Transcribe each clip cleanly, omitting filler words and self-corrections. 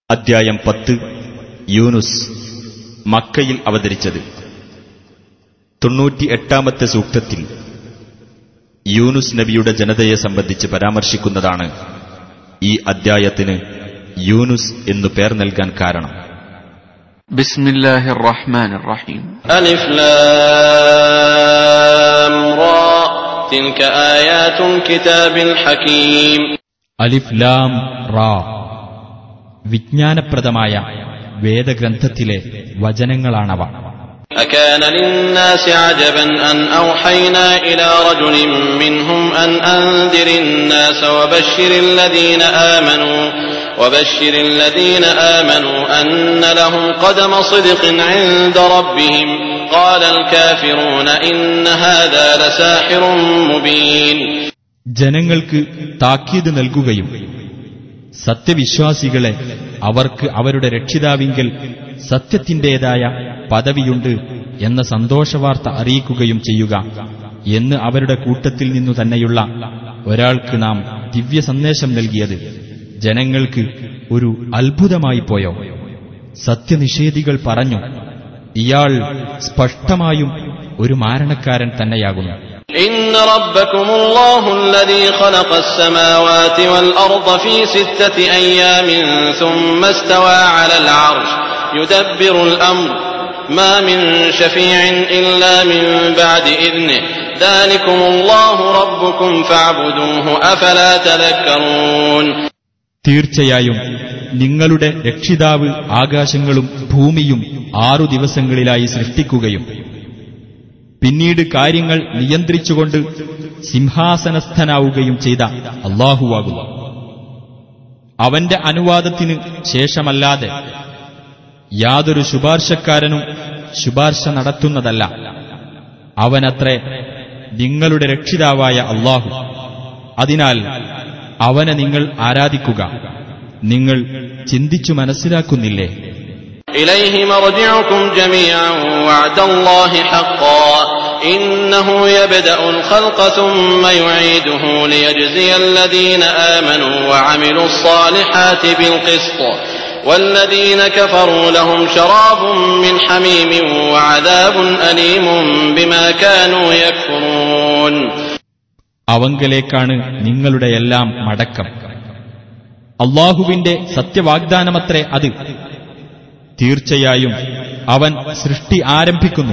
അദ്ധ്യായം 10 യൂനുസ് മക്കയിൽ അവതരിച്ചത്. 98-ാമത്തെ സൂക്തത്തിൽ യൂനുസ് നബിയുടെ ജനതയെ സംബന്ധിച്ച് പരാമർശിക്കുന്നതാണ് ഈ അദ്ധ്യായത്തിന് യൂനുസ് എന്നു പേർ നൽകാൻ കാരണം. ബിസ്മില്ലാഹിർ റഹ്മാനിർ റഹീം. അലിഫ് ലാം റാ തിൽക ആയാതുൽ കിതാബിൽ ഹകീം. അലിഫ് ലാം റാ വിജ്ഞാനപ്രദമായ വേദഗ്രന്ഥത്തിലെ വചനങ്ങളാണവ. أكان للناس عجبا أن أوحينا إلى رجل منهم أن أنذر الناس وبشر الذين آمنوا أن لهم قدم صدق عند ربهم قال الكافرون إن هذا لساحر مبين. ജനങ്ങൾക്ക് താക്കീത് നൽകുകയും സത്യവിശ്വാസികളെ അവർക്ക് അവരുടെ രക്ഷിതാവിങ്കൽ സത്യത്തിന്റേതായ പദവിയുണ്ട് എന്ന സന്തോഷവാർത്ത അറിയിക്കുകയും ചെയ്യുക എന്ന് അവരുടെ കൂട്ടത്തിൽ നിന്നു തന്നെയുള്ള ഒരാൾക്ക് നാം ദിവ്യ സന്ദേശം നൽകിയത് ജനങ്ങൾക്ക് ഒരു അത്ഭുതമായി പോയോ? സത്യനിഷേധികൾ പറഞ്ഞു, ഇയാൾ സ്പഷ്ടമായും ഒരു മാരണക്കാരൻ തന്നെയാകുന്നു. إن ربكم الله الذي خلق السماوات والأرض في 6 أيام ثم استوى على العرش يدبر الأمر ما من شفيع إلا من بعد إذنه ذلكم الله ربكم فاعبدوه أفلا تذكرون. തീർച്ചയായും നിങ്ങളുടെ രക്ഷിതാവ് ആകാശങ്ങളും ഭൂമിയും 6 ദിവസങ്ങളിലായി സൃഷ്ടിക്കുകയും പിന്നീട് കാര്യങ്ങൾ നിയന്ത്രിച്ചുകൊണ്ട് സിംഹാസനസ്ഥനാവുകയും ചെയ്ത അല്ലാഹുവാകുന്നു. അവന്റെ അനുവാദത്തിന് ശേഷമല്ലാതെ യാതൊരു ശുപാർശക്കാരനും ശുപാർശ നടത്തുന്നതല്ല. അവനത്രേ നിങ്ങളുടെ രക്ഷിതാവായ അല്ലാഹു. അതിനാൽ അവനെ നിങ്ങൾ ആരാധിക്കുക. നിങ്ങൾ ചിന്തിച്ചു മനസ്സിലാക്കുന്നില്ലേ? إليه مرجعكم جميعا وعد الله حقا إنه يبدأ الخلق ثم يعيده ليجزي الذين آمنوا وعملوا الصالحات بالقسط والذين كفروا لهم شراب من حميم وعذاب أليم بما كانوا يكفرون. അവങ്കലേക്കാണ് നിങ്ങളുടെ എല്ലാം മടക്കം. അല്ലാഹുവിന്റെ സത്യവാഗ്ദാനമത്രേ അത്. തീർച്ചയായും അവൻ സൃഷ്ടി ആരംഭിക്കുന്നു.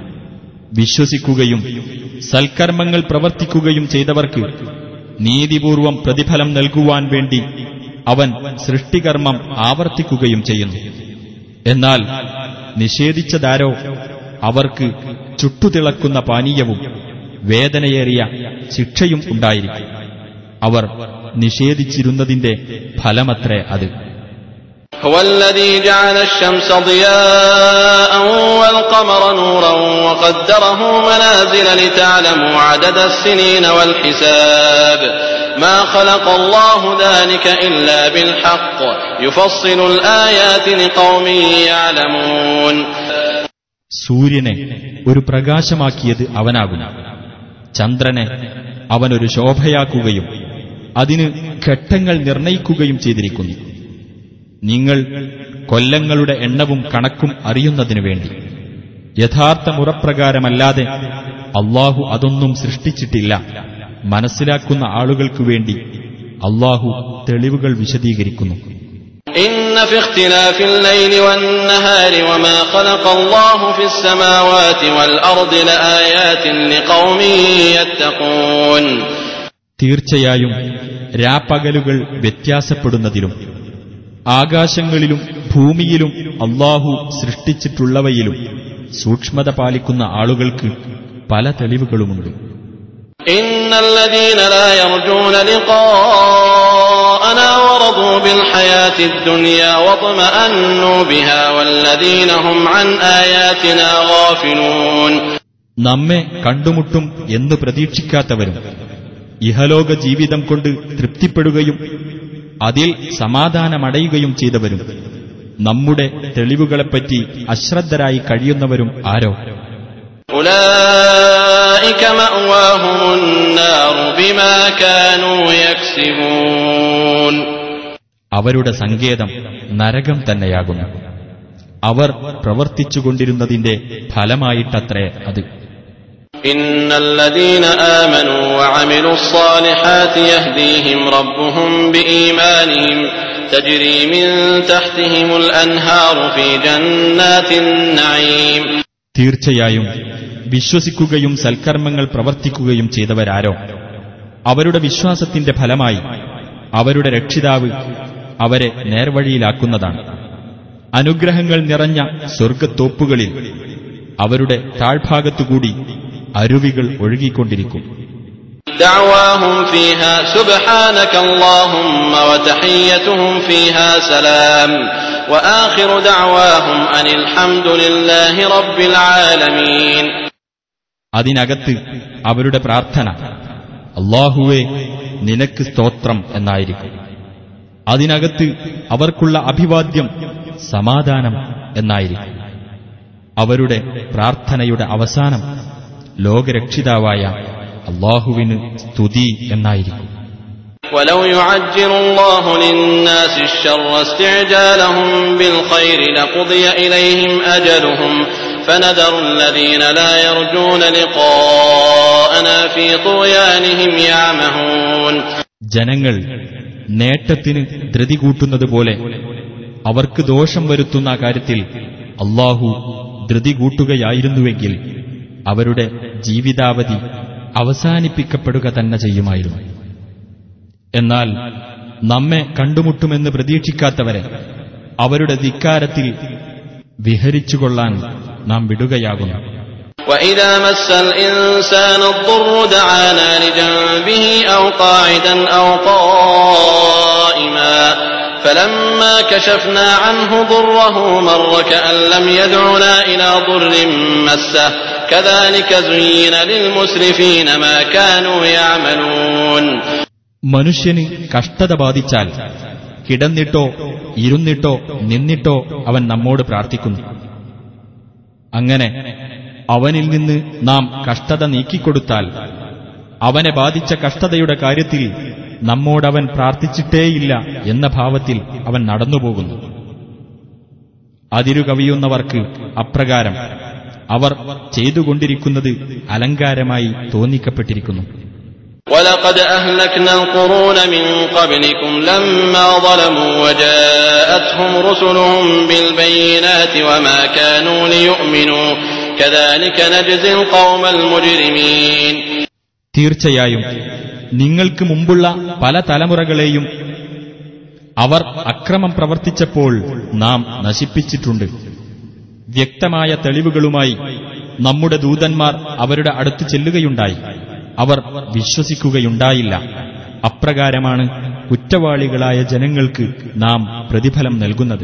വിശ്വസിക്കുകയും സൽക്കർമ്മങ്ങൾ പ്രവർത്തിക്കുകയും ചെയ്തവർക്ക് നീതിപൂർവം പ്രതിഫലം നൽകുവാൻ വേണ്ടി അവൻ സൃഷ്ടികർമ്മം ആവർത്തിക്കുകയും ചെയ്യുന്നു. എന്നാൽ നിഷേധിച്ചതാരോ അവർക്ക് ചുട്ടുതിളക്കുന്ന പാനീയവും വേദനയേറിയ ശിക്ഷയും ഉണ്ടായിരിക്കും. അവർ നിഷേധിച്ചിരുന്നതിന്റെ ഫലമത്രേ അത്. هو الذي جعل الشمس ضياء والقمر نورا وقدره منازل لتعلموا عدد السنين والحساب ما خلق الله ذلك إلا بالحق يفصل الآيات لقوم يعلمون. സൂര്യനെ ഒരു പ്രകാശമാക്കിയത് അവനാകുന്നു. ചന്ദ്രനെ അവനൊരു ശോഭയാക്കുകയും അതിന് ഘട്ടങ്ങൾ നിർണയിക്കുകയും ചെയ്തിരിക്കുന്നു. നിങ്ങൾ കൊല്ലങ്ങളുടെ എണ്ണവും കണക്കും അറിയുന്നതിനു വേണ്ടി. യഥാർത്ഥ മുറപ്രകാരമല്ലാതെ അല്ലാഹു അതൊന്നും സൃഷ്ടിച്ചിട്ടില്ല. മനസ്സിലാക്കുന്ന ആളുകൾക്കു വേണ്ടി അല്ലാഹു തെളിവുകൾ വിശദീകരിക്കുന്നു. إن في اختلاف الليل والنهار وما خلق الله في السماوات والأرض لآيات لقوم يتقون. തീർച്ചയായും രാപ്പകലുകൾ വ്യത്യാസപ്പെടുന്നതിലും ആകാശങ്ങളിലും ഭൂമിയിലും അല്ലാഹു സൃഷ്ടിച്ചിട്ടുള്ളവയിലും സൂക്ഷ്മത പാലിക്കുന്ന ആളുകൾക്ക് പല തെളിവുകളുമുണ്ട്. ഇന്നല്ലദീന ലാ യർജൂന ലിഖാഅനാ വറദൂ ബിൽ ഹയാത്തിദ് ദുനിയാ വത്മഅന്നു ബിഹാ വല്ലദീന ഹും അൻ ആയാതിനാ ഗാഫിലൂൻ. നമ്മെ കണ്ടുമുട്ടും എന്ന് പ്രതീക്ഷിക്കാത്തവരും ഇഹലോക ജീവിതം കൊണ്ട് തൃപ്തിപ്പെടുകയും അതിൽ സമാധാനമടയുകയും ചെയ്തവരും നമ്മുടെ തെളിവുകളെപ്പറ്റി അശ്രദ്ധരായി കഴിയുന്നവരും ആരോ? ഉലൈക മഅവാഹുമുൻ നാറു ബിമാ കാനൂ യക്സിബൂൻ. അവരുടെ സങ്കേതം നരകം തന്നെയാകുന്നു. അവർ പ്രവർത്തിച്ചുകൊണ്ടിരുന്നതിന്റെ ഫലമായിട്ടത്രേ അത്. ഇന്നല്ലദീന ആമനൂ വഅമിലുസ് സ്വാലിഹാതി യഹ്ദീഹിം റബ്ബുഹും ബിഈമാനിഹിം തജ്രീ മിൻ തഹ്തിഹിമുൽ അൻഹാറു ഫീ ജന്നാത്തിൻ നഈം. തീർച്ചയായും വിശ്വസിക്കുകയും സൽക്കർമ്മങ്ങൾ പ്രവർത്തിക്കുകയും ചെയ്തവരാരോ അവരുടെ വിശ്വാസത്തിന്റെ ഫലമായി അവരുടെ രക്ഷിതാവ് അവരെ നേർവഴിയിലാക്കുന്നതാണ്. അനുഗ്രഹങ്ങൾ നിറഞ്ഞ സ്വർഗ്ഗത്തോപ്പുകളിൽ അവരുടെ താഴ്ഭാഗത്തുകൂടി അരുവികൾ ഒഴുകിക്കൊണ്ടിരിക്കും. ദഅവാഹും ഫീഹാ സുബ്ഹാനക അല്ലാഹുമ്മ വതഹിയ്യതുഹും ഫീഹാ സലാം വആഖിറു ദഅവാഹും അനിൽ ഹംദുലില്ലാഹി റബ്ബിൽ ആലമീൻ. അതിനകത്ത് അവരുടെ പ്രാർത്ഥന അല്ലാഹുവേ നിനക്ക് സ്തോത്രം എന്നായിരിക്കും. അതിനകത്ത് അവർക്കുള്ള അഭിവാദ്യം സമാധാനം എന്നായിരിക്കും. അവരുടെ പ്രാർത്ഥനയുടെ അവസാനം ലോകരക്ഷിതാവായ അല്ലാഹുവിന് സ്തുതി എന്നായിരിക്കും. വലൗ യുഅജ്ജിലുല്ലാഹു ലിന്നാസി അശ്ശർറ ഇസ്തിഅജാലഹും ബിൽഖൈരി ലഖുദിയ ഇലൈഹിം അജലുഹും ഫനദറു അല്ലദീന ലാ യർജൂന ലിഖാഅനാ ഫീ തുഗ്യാനിഹിം യഅമഹൂൻ. ജനങ്ങൾ നേട്ടത്തിന് ധൃതി കൂട്ടുന്നതുപോലെ അവർക്ക് ദോഷം വരുത്തുന്ന കാര്യത്തിൽ അല്ലാഹു ധൃതി കൂട്ടുകയായിരുന്നുവെങ്കിൽ അവരുടെ ജീവിതാവധി അവസാനിപ്പിക്കപ്പെടുക തന്നെ ചെയ്യുമായിരുന്നു. എന്നാൽ നമ്മെ കണ്ടുമുട്ടുമെന്ന് പ്രതീക്ഷിക്കാത്തവരെ അവരുടെ ധിക്കാരത്തിൽ വിഹരിച്ചുകൊള്ളാൻ നാം വിടുകയാകുന്നു. وَإِذَا مَسَّ الْإِنسَانَ الضُّرُّ دَعَانَا لِجَنبِهِ أَوْ قَاعِدًا أَوْ قَائِمًا فَلَمَّا كَشَفْنَا عَنْهُ ضُرَّهُ مَرَّ كَأَن لَّمْ يَدْعُنَا إِلَى ضُرٍّ مَّسَّهُ كَذَلِكَ زُيِّنَ لِلْمُسْرِفِينَ مَا كَانُوا يَعْمَلُونَ. മനുഷ്യന് കഷ്ടത ബാധിച്ചാൽ കിടന്നിട്ടോ ഇരുന്നിട്ടോ നിന്നിട്ടോ അവൻ നമ്മോട് പ്രാർത്ഥിക്കുന്നു. അങ്ങനെ അവനിൽ നിന്ന് നാം കഷ്ടത നീക്കിക്കൊടുത്താൽ അവനെ ബാധിച്ച കഷ്ടതയുടെ കാര്യത്തിൽ നമ്മോടവൻ പ്രാർത്ഥിച്ചിട്ടേയില്ല എന്ന ഭാവത്തിൽ അവൻ നടന്നുപോകുന്നു. അതിരുകവിയുന്നവർക്ക് അപ്രകാരം അവർ ചെയ്തുകൊണ്ടിരിക്കുന്നത് അലങ്കാരമായി തോന്നിക്കപ്പെട്ടിരിക്കുന്നു. وَلَقَدْ أَهْلَكْنَا الْقُرُونَ مِنْ قَبْلِكُمْ لَمَّا ظَلَمُوا وَجَاءَتْهُمْ رُسُلُهُم بِالْبَيِّنَاتِ وَمَا كَانُوا لِيُؤْمِنُوا كَذَلِكَ نَجْزِي الْقَوْمَ الْمُجْرِمِينَ. തീർച്ചയായും നിങ്ങൾക്ക് മുമ്പുള്ള പല തലമുറകളെയും അവർ അക്രമം പ്രവർത്തിച്ചപ്പോൾ നാം നശിപ്പിച്ചിട്ടുണ്ട്. വ്യക്തമായ തെളിവുകളുമായി നമ്മുടെ ദൂതന്മാർ അവരുടെ അടുത്ത് ചെല്ലുകയുണ്ടായി. അവർ വിശ്വസിക്കുകയുണ്ടായില്ല. അപ്രകാരമാണ് കുറ്റവാളികളായ ജനങ്ങൾക്ക് നാം പ്രതിഫലം നൽകുന്നത്.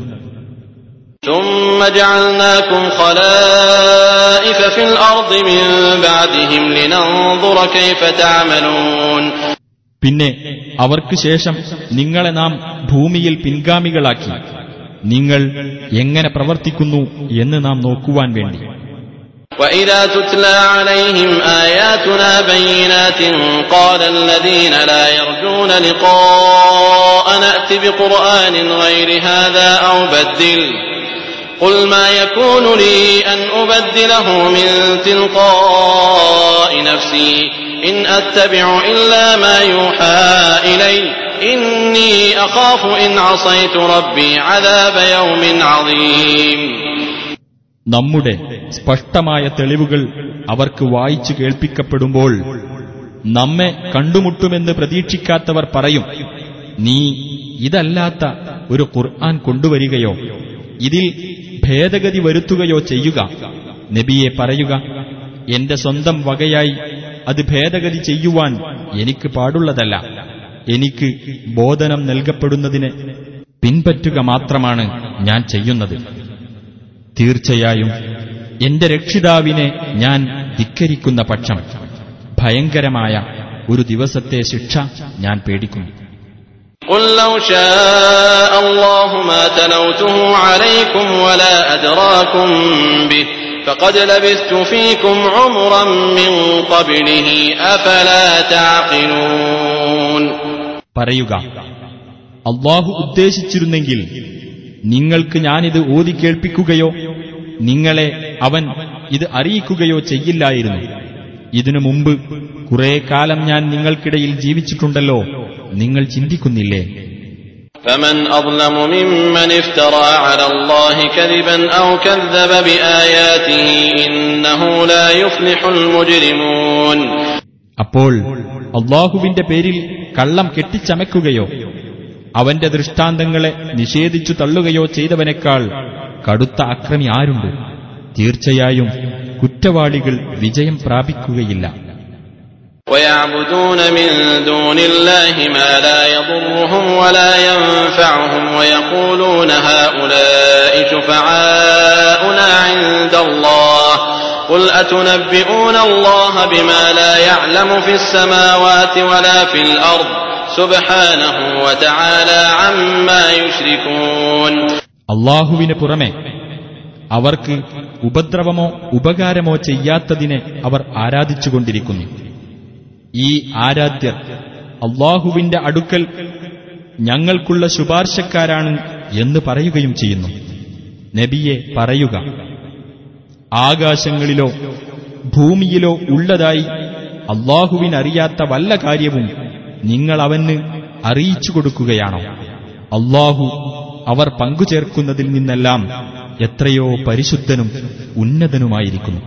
ثُمَّ جَعَلْنَاكُمْ خَلَائِفَ فِي الْأَرْضِ مِنْ بَعْدِهِمْ لِنَنظُرَ كَيْفَ تَعْمَلُونَ. പിന്നെ അവർക്ക് ശേഷം നിങ്ങളെ നാം ഭൂമിയിൽ പിൻഗാമികളാക്കി നിങ്ങൾ എങ്ങനെ പ്രവർത്തിക്കുന്നു എന്ന് നാം നോക്കുവാൻ വേണ്ടി. وَإِذَا تُتْلَى عَلَيْهِمْ آيَاتُنَا بَيِّنَاتٍ قَالَ الَّذِينَ لَا يَرْجُونَ لِقَاءَنَا ائْتِ بِقُرْآنٍ غَيْرِ هَذَا أَوْ بَدِّلْهُ قُلْ مَا يَكُونُ لِي أَنْ أُبَدِّلَهُ مِنْ تِلْقَاءِ نَفْسِي إِنْ أَتَّبِعُ إِلَّا مَا يُوحَى إِلَيَّ إِنِّي أَخَافُ إِنْ عَصَيْتُ رَبِّي عَذَابَ يَوْمٍ عَظِيمٍ. നമ്മുടെ സ്പഷ്ടമായ തെളിവുകൾ അവർക്ക് വായിച്ചു കേൾപ്പിക്കപ്പെടുമ്പോൾ നമ്മെ കണ്ടുമുട്ടുമെന്ന് പ്രതീക്ഷിക്കാത്തവർ പറയും, നീ ഇതല്ലാത്ത ഒരു ഖുർആൻ കൊണ്ടുവരികയോ ഇതിൽ ഭേദഗതി വരുത്തുകയോ ചെയ്യുക. നബിയെ പറയുക, എന്റെ സ്വന്തം വകയായി അത് ഭേദഗതി ചെയ്യുവാൻ എനിക്ക് പാടുള്ളതല്ല. എനിക്ക് ബോധനം നൽകപ്പെടുന്നതിനെ പിൻപറ്റുക മാത്രമാണ് ഞാൻ ചെയ്യുന്നത്. തീർച്ചയായും എന്റെ രക്ഷിതാവിനെ ഞാൻ ധിക്കരിക്കുന്ന പക്ഷം ഭയങ്കരമായ ഒരു ദിവസത്തെ ശിക്ഷ ഞാൻ പേടിക്കുന്നു. قُلْ لَوْ شَاءَ اللَّهُ مَا تَلَوْتُهُ عَلَيْكُمْ وَلَا أَدْرَاكُمْ بِهِ فَقَدْ لَبِثْتُ فِيكُمْ عُمُرًا مِّن قَبْلِهِ أَفَلَا تَعْقِلُونَ. പറയുക, അല്ലാഹു ഉദ്ദേശിച്ചിരുന്നെങ്കിൽ നിങ്ങൾക്ക് ഞാനിത് ഓതിക്കേൾപ്പിക്കുകയോ നിങ്ങളെ അവൻ ഇത് അറിയിക്കുകയോ ചെയ്യില്ലായിരുന്നു. ഇതിനു മുമ്പ് കുറെ കാലം ഞാൻ നിങ്ങൾക്കിടയിൽ ജീവിച്ചിട്ടുണ്ടല്ലോ, നിങ്ങൾ ചിന്തിക്കുന്നില്ലേ? فمن أظلم ممن افترى على الله كذبا أو كذب بآياته إنه لا يفلح المجرمون. അപ്പോൾ അല്ലാഹുവിന്റെ പേരിൽ കള്ളം കെട്ടിച്ചമയ്ക്കുകയോ അവന്റെ ദൃഷ്ടാന്തങ്ങളെ നിഷേധിച്ചു തള്ളുകയോ ചെയ്തവനേക്കാൾ കടുത്ത അക്രമി ആരുണ്ട്? തീർച്ചയായും കുറ്റവാളികൾ വിജയം പ്രാപിക്കുകയില്ല. ويعبدون من دون الله ما لا يضرهم ولا ينفعهم ويقولون هؤلاء شفعاؤنا عند الله قل أتنبئون الله بما لا يعلم في السماوات ولا في الأرض سبحانه وتعالى عما يشركون. അല്ലാഹുവിന് പുറമെ അവർക്ക് ഉപദ്രവമോ ഉപകാരമോ ചെയ്യാത്തതിനെ അവർ ആരാധിച്ചുകൊണ്ടിരിക്കുന്നു. ഈ ആരാധ്യർ അല്ലാഹുവിന്റെ അടുക്കൽ ഞങ്ങൾക്കുള്ള ശുപാർശക്കാരാണ് എന്ന് പറയുകയും ചെയ്യുന്നു. നബിയെ പറയുക, ആകാശങ്ങളിലോ ഭൂമിയിലോ ഉള്ളതായി അല്ലാഹുവിനറിയാത്ത വല്ല കാര്യവും നിങ്ങൾ അവന് അറിയിച്ചു കൊടുക്കുകയാണോ? അല്ലാഹു അവർ പങ്കുചേർക്കുന്നതിൽ നിന്നെല്ലാം എത്രയോ പരിശുദ്ധനും ഉന്നതനുമായിരിക്കുന്നു.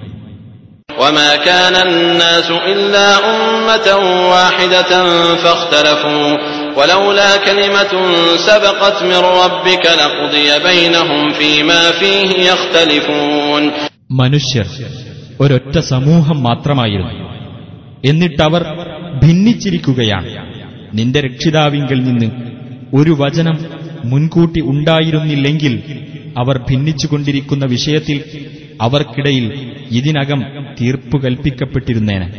وما كان الناس إلا أمة واحدة فاختلفوا ولولا كلمة سبقت من ربك لقضي بينهم فيما فيه يختلفون. മനുഷ്യർ ഒരൊറ്റ സമൂഹം മാത്രമായിരുന്നു, എന്നിട്ടവർ ഭിന്നിച്ചിരിക്കുകയാണ്. നിന്റെ രക്ഷിതാവിങ്കൽ നിന്ന് ഒരു വചനം മുൻകൂട്ടി ഉണ്ടായിരുന്നില്ലെങ്കിൽ അവർ ഭിന്നിച്ചുകൊണ്ടിരിക്കുന്ന വിഷയത്തിൽ അവർക്കിടയിൽ ഇതിനകം തീർപ്പു കൽപ്പിക്കപ്പെട്ടിരുന്നേനെ.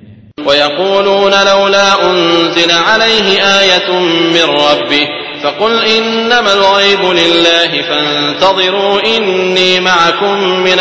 ويقولون لولا أنزل عليه آية من ربه فقل إنما الغيب لله فانتظروا إني معكم من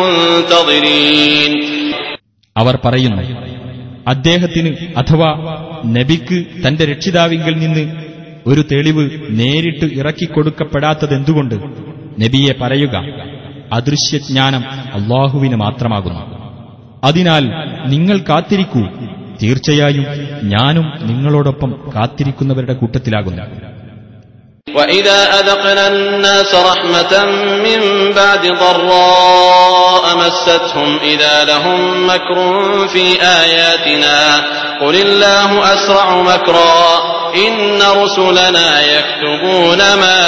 المنتظرين. അവർ പറയുന്നു, അദ്ദേഹത്തിന് അഥവാ നബിക്ക് തന്റെ രക്ഷിതാവിങ്കൽ നിന്ന് ഒരു തെളിവ് നേരിട്ട് ഇറക്കിക്കൊടുക്കപ്പെടാത്തതെന്തുകൊണ്ട്? നബിയെ പറയുക, അദൃശ്യജ്ഞാനം അല്ലാഹുവിന് മാത്രമാകുന്നു. അതിനാൽ നിങ്ങൾ കാത്തിരിക്കൂ, തീർച്ചയായും ഞാനും നിങ്ങളോടൊപ്പം കാത്തിരിക്കുന്നവരുടെ കൂട്ടത്തിലാകുന്നു. وَإِذَا أَذَقْنَا النَّاسَ رَحْمَةً مِّن بَعْدِ ضَرَّاءٍ مَّسَّتْهُمْ إِذَا لَهُم مَّكْرٌ فِي آيَاتِنَا قُلِ اللَّهُ أَسْرَعُ مَكْرًا إِنَّ رُسُلَنَا يَكْتُبُونَ مَا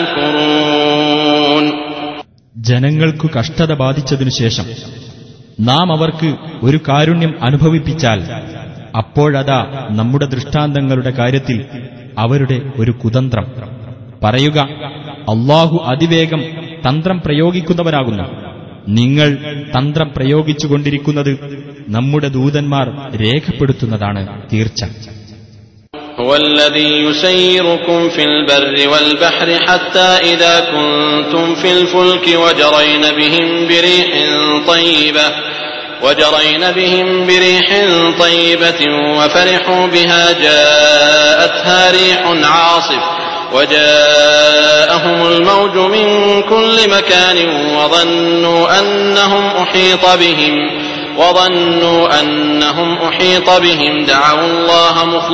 تَمْكُرُونَ. ജനങ്ങൾക്കു കഷ്ടത ബാധിച്ചതിനു ശേഷം നാം അവർക്ക് ഒരു കാരുണ്യം അനുഭവിപ്പിച്ചാൽ അപ്പോഴതാ നമ്മുടെ ദൃഷ്ടാന്തങ്ങളുടെ കാര്യത്തിൽ അവരുടെ ഒരു കുതന്ത്രം. പറയുക, അല്ലാഹു അതിവേഗം തന്ത്രം പ്രയോഗിക്കുന്നവനാകുന്നു. നിങ്ങൾ തന്ത്രം പ്രയോഗിച്ചുകൊണ്ടിരിക്കുന്നത് നമ്മുടെ ദൂതന്മാർ രേഖപ്പെടുത്തുന്നതാണ് തീർച്ച. هو الذي يسيركم في البر والبحر حتى إذا كنتم في الفلك وجرين بهم بريح طيبة وفرحوا بها جاءتها ريح عاصف وجاءهم الموج من كل مكان وظنوا أنهم أحيط بهم دعوا الله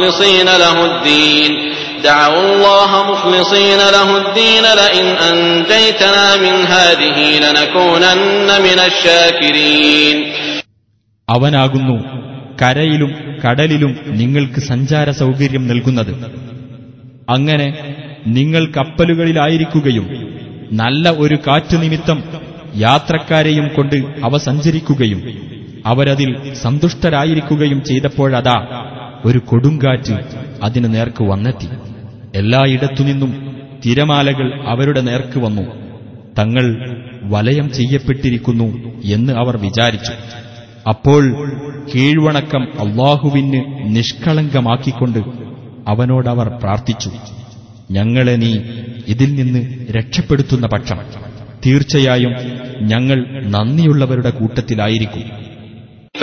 مخلصين له الدين لئن أنجيتنا من هذه لنكونن من الشاكرين. അവനാകുന്നു കരയിലും കടലിലും നിങ്ങൾക്ക് സഞ്ചാര സൗകര്യം നൽകുന്നത്. അങ്ങനെ നിങ്ങൾ കപ്പലുകളിലായിരിക്കുകയും നല്ല ഒരു കാറ്റു നിമിത്തം യാത്രക്കാരെയും കൊണ്ട് അവ സഞ്ചരിക്കുകയും അവരതിൽ സന്തുഷ്ടരായിരിക്കുകയും ചെയ്തപ്പോഴതാ ഒരു കൊടുങ്കാറ്റ് അതിനു നേർക്ക് വന്നെത്തി. എല്ലായിടത്തുനിന്നും തിരമാലകൾ അവരുടെ നേർക്ക് വന്നു. തങ്ങൾ വലയം ചെയ്യപ്പെട്ടിരിക്കുന്നു എന്ന് അവർ വിചാരിച്ചു. അപ്പോൾ കീഴ്വണക്കം അല്ലാഹുവിന് നിഷ്കളങ്കമാക്കിക്കൊണ്ട് അവനോടവർ പ്രാർത്ഥിച്ചു, ഞങ്ങളെ നീ ഇതിൽ നിന്ന് രക്ഷപ്പെടുത്തുന്ന പക്ഷം തീർച്ചയായും ഞങ്ങൾ നന്ദിയുള്ളവരുടെ കൂട്ടത്തിലായിരിക്കും.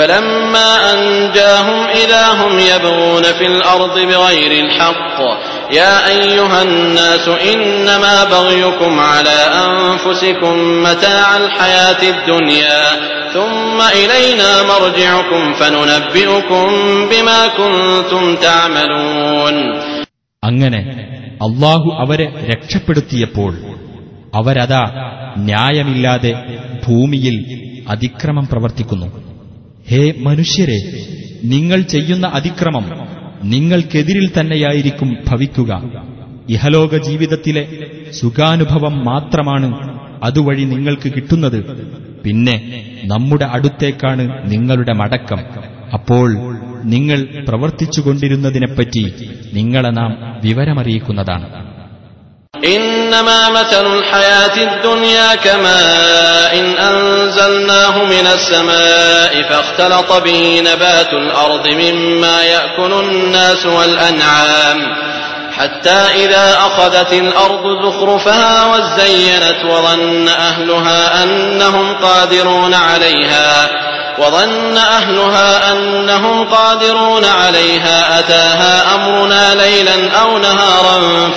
فلما أنجاهم إذا هم يبغون في الأرض بغير الحق يا أيها الناس إنما بغيكم على أنفسكم متاع الحياة الدنيا ثم إلينا مرجعكم فننبئكم بما كنتم تعملون. അങ്ങനെ അല്ലാഹു അവരെ രക്ഷപ്പെടുത്തിയപ്പോൾ അവരതാ ന്യായമില്ലാതെ ഭൂമിയിൽ അതിക്രമം പ്രവർത്തിക്കുന്നു. ഹേ മനുഷ്യരെ, നിങ്ങൾ ചെയ്യുന്ന അതിക്രമം നിങ്ങൾക്കെതിരിൽ തന്നെയായിരിക്കും ഭവിക്കുക. ഇഹലോക ജീവിതത്തിലെ സുഖാനുഭവം മാത്രമാണ് അതുവഴി നിങ്ങൾക്ക് കിട്ടുന്നത്. പിന്നെ നമ്മുടെ അടുത്തേക്കാണ് നിങ്ങളുടെ മടക്കം. അപ്പോൾ നിങ്ങൾ പ്രവർത്തിച്ചുകൊണ്ടിരുന്നതിനെപ്പറ്റി നിങ്ങളെ നാം വിവരമറിയിക്കുന്നതാണ്. إنما مثل الحياة الدنيا كماء أنزلناه من السماء فاختلط به نبات الأرض مما يأكل الناس والأنعام حتى إذا أخذت الأرض زخرفها وزينت وظن أهلها أنهم قادرون عليها أتاها أمرنا ليلا أو نهارا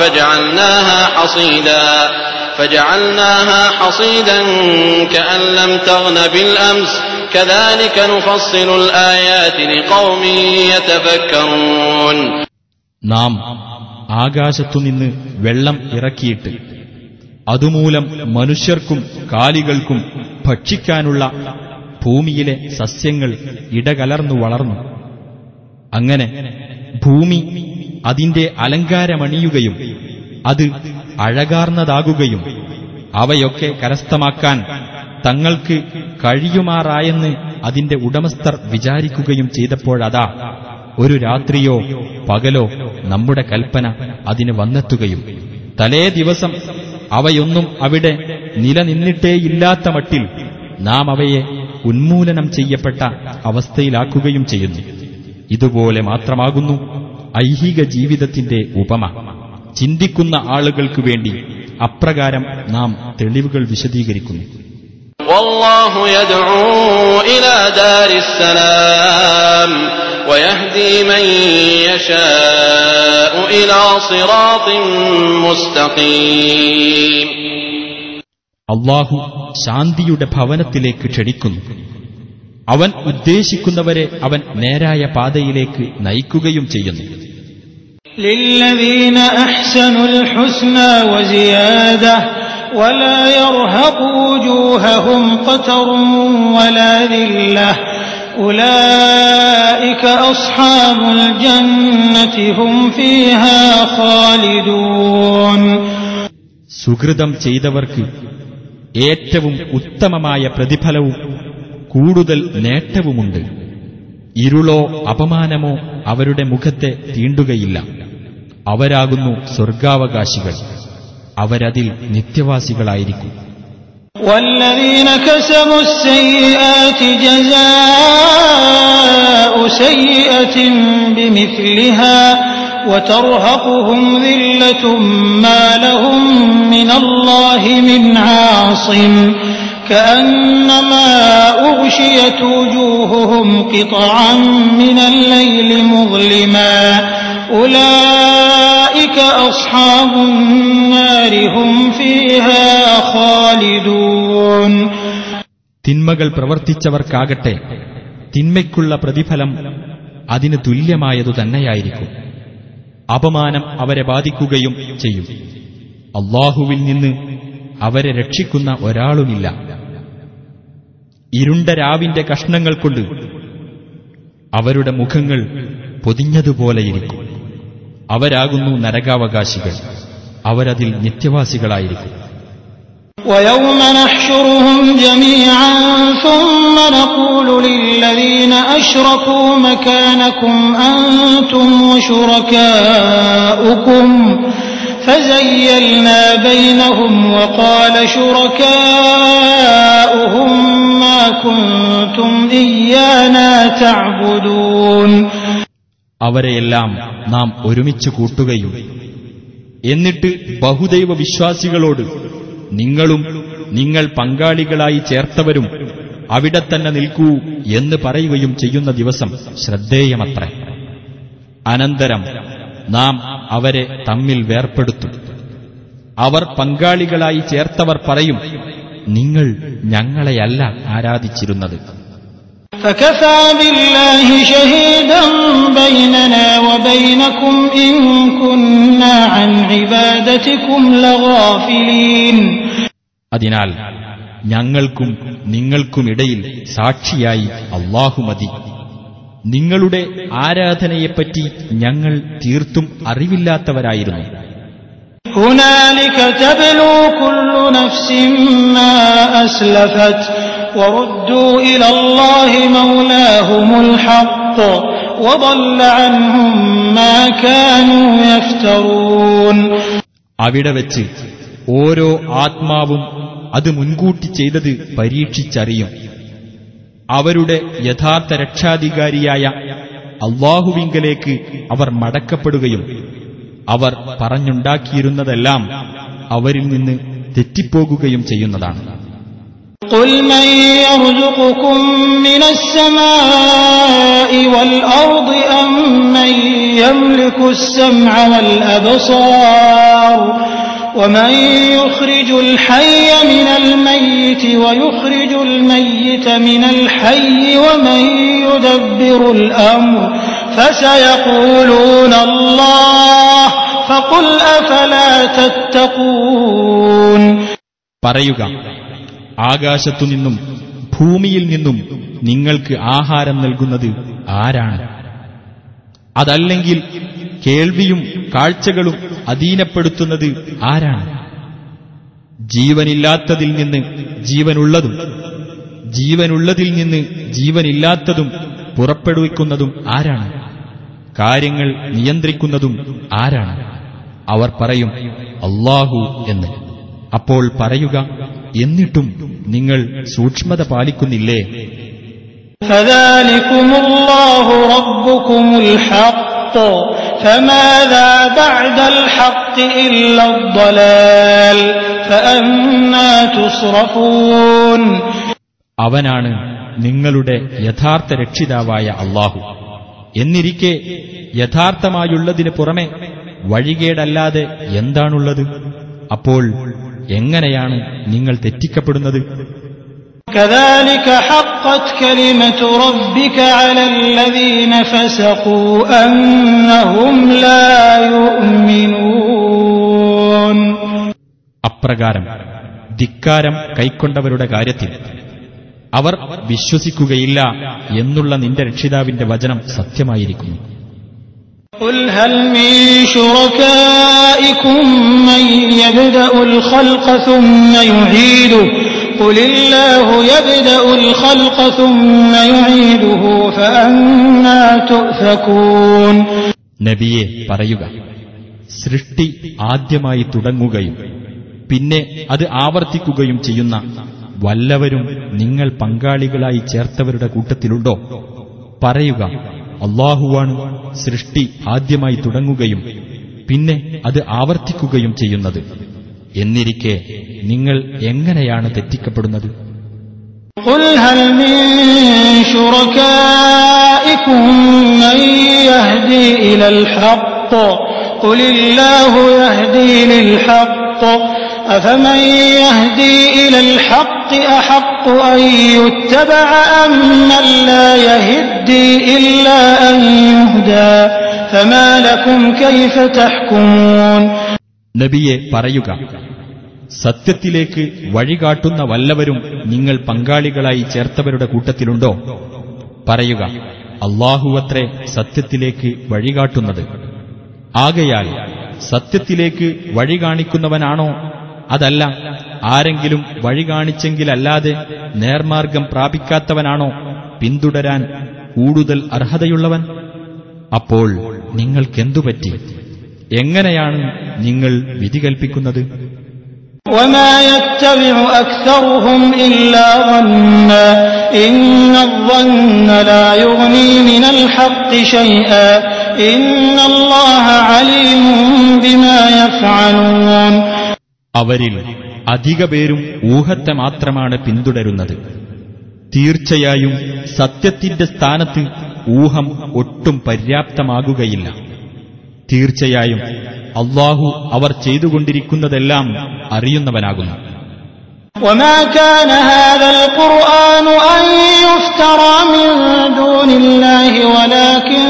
فجعلناها حصيدا كأن لم تغن بالأمس كذلك نفصل الآيات لقوم يتفكرون. നാം ആകാശത്തുനിന്ന് വെള്ളം ഇറക്കിയിട്ട് അതുമൂലം മനുഷ്യർക്കും കാലികൾക്കും ഭക്ഷിക്കാനുള്ള ഭൂമിയിലെ സസ്യങ്ങൾ ഇടകലർന്നു വളർന്നു. അങ്ങനെ ഭൂമി അതിന്റെ അലങ്കാരമണിയുകയും അത് അഴകാർന്നതാകുകയും അവയൊക്കെ കരസ്ഥമാക്കാൻ തങ്ങൾക്ക് കഴിയുമാറായെന്ന് അതിന്റെ ഉടമസ്ഥർ വിചാരിക്കുകയും ചെയ്തപ്പോഴതാ ഒരു രാത്രിയോ പകലോ നമ്മുടെ കൽപ്പന അതിന് വന്നെത്തുകയും തലേ ദിവസം അവയൊന്നും അവിടെ നിലനിന്നിട്ടേയില്ലാത്ത മട്ടിൽ നാം അവയെ ഉന്മൂലനം ചെയ്യപ്പെട്ട അവസ്ഥയിലാക്കുകയും ചെയ്യുന്നു. ഇതുപോലെ മാത്രമാകുന്നു ഐഹിക ജീവിതത്തിന്റെ ഉപമ. ചിന്തിക്കുന്ന ആളുകൾക്ക് വേണ്ടി അപ്രകാരം നാം തെളിവുകൾ വിശദീകരിക്കുന്നു. വല്ലാഹു യദ്ഉ ഇലാ ദാരിസ് സലാം വയഹ്ദി മൻ യശാഉ ഇലാ സിറാത്തിൻ മുസ്തഖീം. അല്ലാഹു ശാന്തിയുടെ ഭവനത്തിലേക്ക് ക്ഷണിക്കുന്നു. അവൻ ഉദ്ദേശിക്കുന്നവരെ അവൻ നേരായ പാതയിലേക്ക് നയിക്കുകയും ചെയ്യുന്നു. للذين أحسنوا الحسنى وزيادة ولا يرهق وجوههم قتر ولا ذلة أولئك أصحاب الجنة هم فيها خالدون. സുകൃതം ചെയ്തവർക്ക് ഏറ്റവും ഉത്തമമായ പ്രതിഫലവും കൂടുതൽ നേട്ടവുമുണ്ട്. ഇരുളോ അപമാനമോ അവരുടെ മുഖത്തെ തീണ്ടുകയില്ല. അവരാകുന്നു സ്വർഗാവകാശികൾ. അവരതിൽ നിത്യവാസികളായിരിക്കും. والذين كسبوا السيئات جزاء سيئة بمثلها وترهقهم ذلة ما لهم من الله من عاصم كأنما أغشيت وجوههم قطعا من الليل مظلما أولئك أصحاب النار هم فيها خالدون. തിന്മകൾ പ്രവർത്തിച്ചവർക്കാകട്ടെ തിന്മയ്ക്കുള്ള പ്രതിഫലം അതിന് തുല്യമായതു തന്നെയായിരിക്കും. അപമാനം അവരെ ബാധിക്കുകയും ചെയ്യും. അല്ലാഹുവിൽ നിന്ന് അവരെ രക്ഷിക്കുന്ന ഒരാളുമില്ല. ഇരുണ്ട രാവിന്റെ കഷ്ണങ്ങൾ കൊണ്ട് അവരുടെ മുഖങ്ങൾ പൊതിഞ്ഞതുപോലെയിരിക്കും. അവരാകുന്നു നരകാവകാശികൾ. അവരതിൽ നിത്യവാസികളായിരിക്കും. ويوم نحشرهم جميعا ثم نقول للذين أشركوا مكانكم أنتم وشركاؤكم فزيلنا بينهم وقال شركاؤهم ما كنتم إيانا تعبدون. അവരെയെല്ലാം നാം ഒരുമിച്ച് കൂട്ടുകയും എന്നിട്ട് ബഹുദൈവ വിശ്വാസികളോട് നിങ്ങളും നിങ്ങൾ പങ്കാളികളായി ചേർത്തവരും അവിടെ തന്നെ നിൽക്കൂ എന്ന് പറയുകയും ചെയ്യുന്ന ദിവസം ശ്രദ്ധേയമത്രേ. അനന്തരം നാം അവരെ തമ്മിൽ വേർപ്പെടുത്തും. അവർ പങ്കാളികളായി ചേർത്തവർ പറയും, നിങ്ങൾ ഞങ്ങളെയല്ല ആരാധിച്ചിരുന്നത്. فكفى بالله شهيدا بيننا وبينكم إن كنا عن عبادتكم لغافلين. അതിനാൽ ഞങ്ങൾക്കും നിങ്ങൾക്കുമിടയിൽ സാക്ഷിയായി അല്ലാഹു മതി. നിങ്ങളുടെ ആരാധനയെപ്പറ്റി ഞങ്ങൾ തീർത്തും അറിവില്ലാത്തവരായിരുന്നു. هنالك تبلو كل نفس ما أسلفت وردوا إلى الله مولاهم الحق وضل عنهم ما كانوا يفترون. അവിടെ വെച്ച് ഓരോ ആത്മാവും അത് മുൻകൂട്ടി ചെയ്തത് പരീക്ഷിച്ചറിയും. അവരുടെ യഥാർത്ഥ രക്ഷാധികാരിയായ അല്ലാഹുവിങ്കലേക്ക് അവർ മടക്കപ്പെടുകയും അവർ പറഞ്ഞുണ്ടാക്കിയിരുന്നതെല്ലാം അവരിൽ നിന്ന് തെറ്റിപ്പോകുകയും ചെയ്യുന്നതാണ്. قل من يرزقكم من السماء والأرض أم من يملك السمع والأبصار ومن يخرج الحي من الميت ويخرج الميت من الحي ومن يدبر الأمر فسيقولون الله فقل أفلا تتقون. പറയുക, ആകാശത്തുനിന്നും ഭൂമിയിൽ നിന്നും നിങ്ങൾക്ക് ആഹാരം നൽകുന്നത് ആരാണ്? അതല്ലെങ്കിൽ കേൾവിയും കാഴ്ചകളും അധീനപ്പെടുത്തുന്നത് ആരാണ്? ജീവനില്ലാത്തതിൽ നിന്ന് ജീവനുള്ളതും ജീവനുള്ളതിൽ നിന്ന് ജീവനില്ലാത്തതും പുറപ്പെടുവിക്കുന്നതും ആരാണ്? കാര്യങ്ങൾ നിയന്ത്രിക്കുന്നതും ആരാണ്? അവർ പറയും, അല്ലാഹു എന്ന്. അപ്പോൾ പറയുക, എന്നിട്ടും നിങ്ങൾ സൂക്ഷ്മത പാലിക്കുന്നില്ലേ? فذلكم الله ربكم الحق فماذا بعد الحق إلا الضلال فأنى تصرفون. അവനാണ് നിങ്ങളുടെ യഥാർത്ഥ രക്ഷിതാവായ അല്ലാഹു. എന്നിരിക്കെ യഥാർത്ഥമായുള്ളതിന് പുറമെ വഴികേടല്ലാതെ എന്താണുള്ളത്? അപ്പോൾ എങ്ങനെയാണ് നിങ്ങൾ തെറ്റിക്കപ്പെടുന്നത്? كذلك حقت كلمة ربك على الذين فسقوا أنهم لا يؤمنون. അപ്രകാരം ധിക്കാരം കൈക്കൊണ്ടവരുടെ കാര്യത്തിൽ അവർ വിശ്വസിക്കുകയില്ല എന്നുള്ള നിന്റെ രക്ഷിതാവിന്റെ വചനം സത്യമായിരിക്കുന്നു. قل هل من شركائكم من يبدأ الخلق ثم يعيده قل الله يبدأ الخلق ثم يعيده فأنى تؤفكون. നബിയെ പറയുക, സൃഷ്ടി ആദ്യമായി തുടങ്ങുകയും പിന്നെ അത് ആവർത്തിക്കുകയും ചെയ്യുന്ന വല്ലവരും നിങ്ങൾ പങ്കാളികളായി ചേർത്തവരുടെ കൂട്ടത്തിലുണ്ടോ? പറയുക, അല്ലാഹുവാണ് സൃഷ്ടി ആദ്യമായി തുടങ്ങുകയും പിന്നെ അത് ആവർത്തിക്കുകയും ചെയ്യുന്നത്. എന്നിരിക്കെ നിങ്ങൾ എങ്ങനെയാണ് തെറ്റിക്കപ്പെടുന്നത്? قل هل من شركائكم من يهدي إلى الحق قل الله يهدي للحق أفمن يهدي إلى الحق أحق أن يتبع أم من لا يهدي إلا أن يهدى فما لكم كيف تحكمون. നബിയെ പറയുക, സത്യത്തിലേക്ക് വഴികാട്ടുന്ന വല്ലവരും നിങ്ങൾ പങ്കാളികളായി ചേർത്തവരുടെ കൂട്ടത്തിലുണ്ടോ? പറയുക, അല്ലാഹുവത്രേ സത്യത്തിലേക്ക് വഴികാട്ടുന്നത്. ആകയാൽ സത്യത്തിലേക്ക് വഴി കാണിക്കുന്നവനാണോ? അതല്ല ആരെങ്കിലും വഴി കാണിച്ചെങ്കിലല്ലാതെ നേർമാർഗം പ്രാപിക്കാത്തവനാണോ പിന്തുടരാൻ കൂടുതൽ അർഹതയുള്ളവൻ? അപ്പോൾ നിങ്ങൾക്കെന്തുപറ്റി? എങ്ങനെയാണ് നിങ്ങൾ വിധി കൽപ്പിക്കുന്നത്? وما يتبع أكثرهم إلا ظنا إن الظن لا يغني من الحق شيئا إن الله عليم بما يفعلون. അവരിൽ അധിക പേരും ഊഹത്തെ മാത്രമാണ് പിന്തുടരുന്നത്. തീർച്ചയായും സത്യത്തിന്റെ സ്ഥാനത്ത് ഊഹം ഒട്ടും പര്യാപ്തമാകുകയില്ല. തീർച്ചയായും അല്ലാഹു അവർ ചെയ്തുകൊണ്ടിരിക്കുന്നതെല്ലാം അറിയുന്നവനാകുന്നു. وما كان هذا القرآن أن يفترى من دون الله ولكن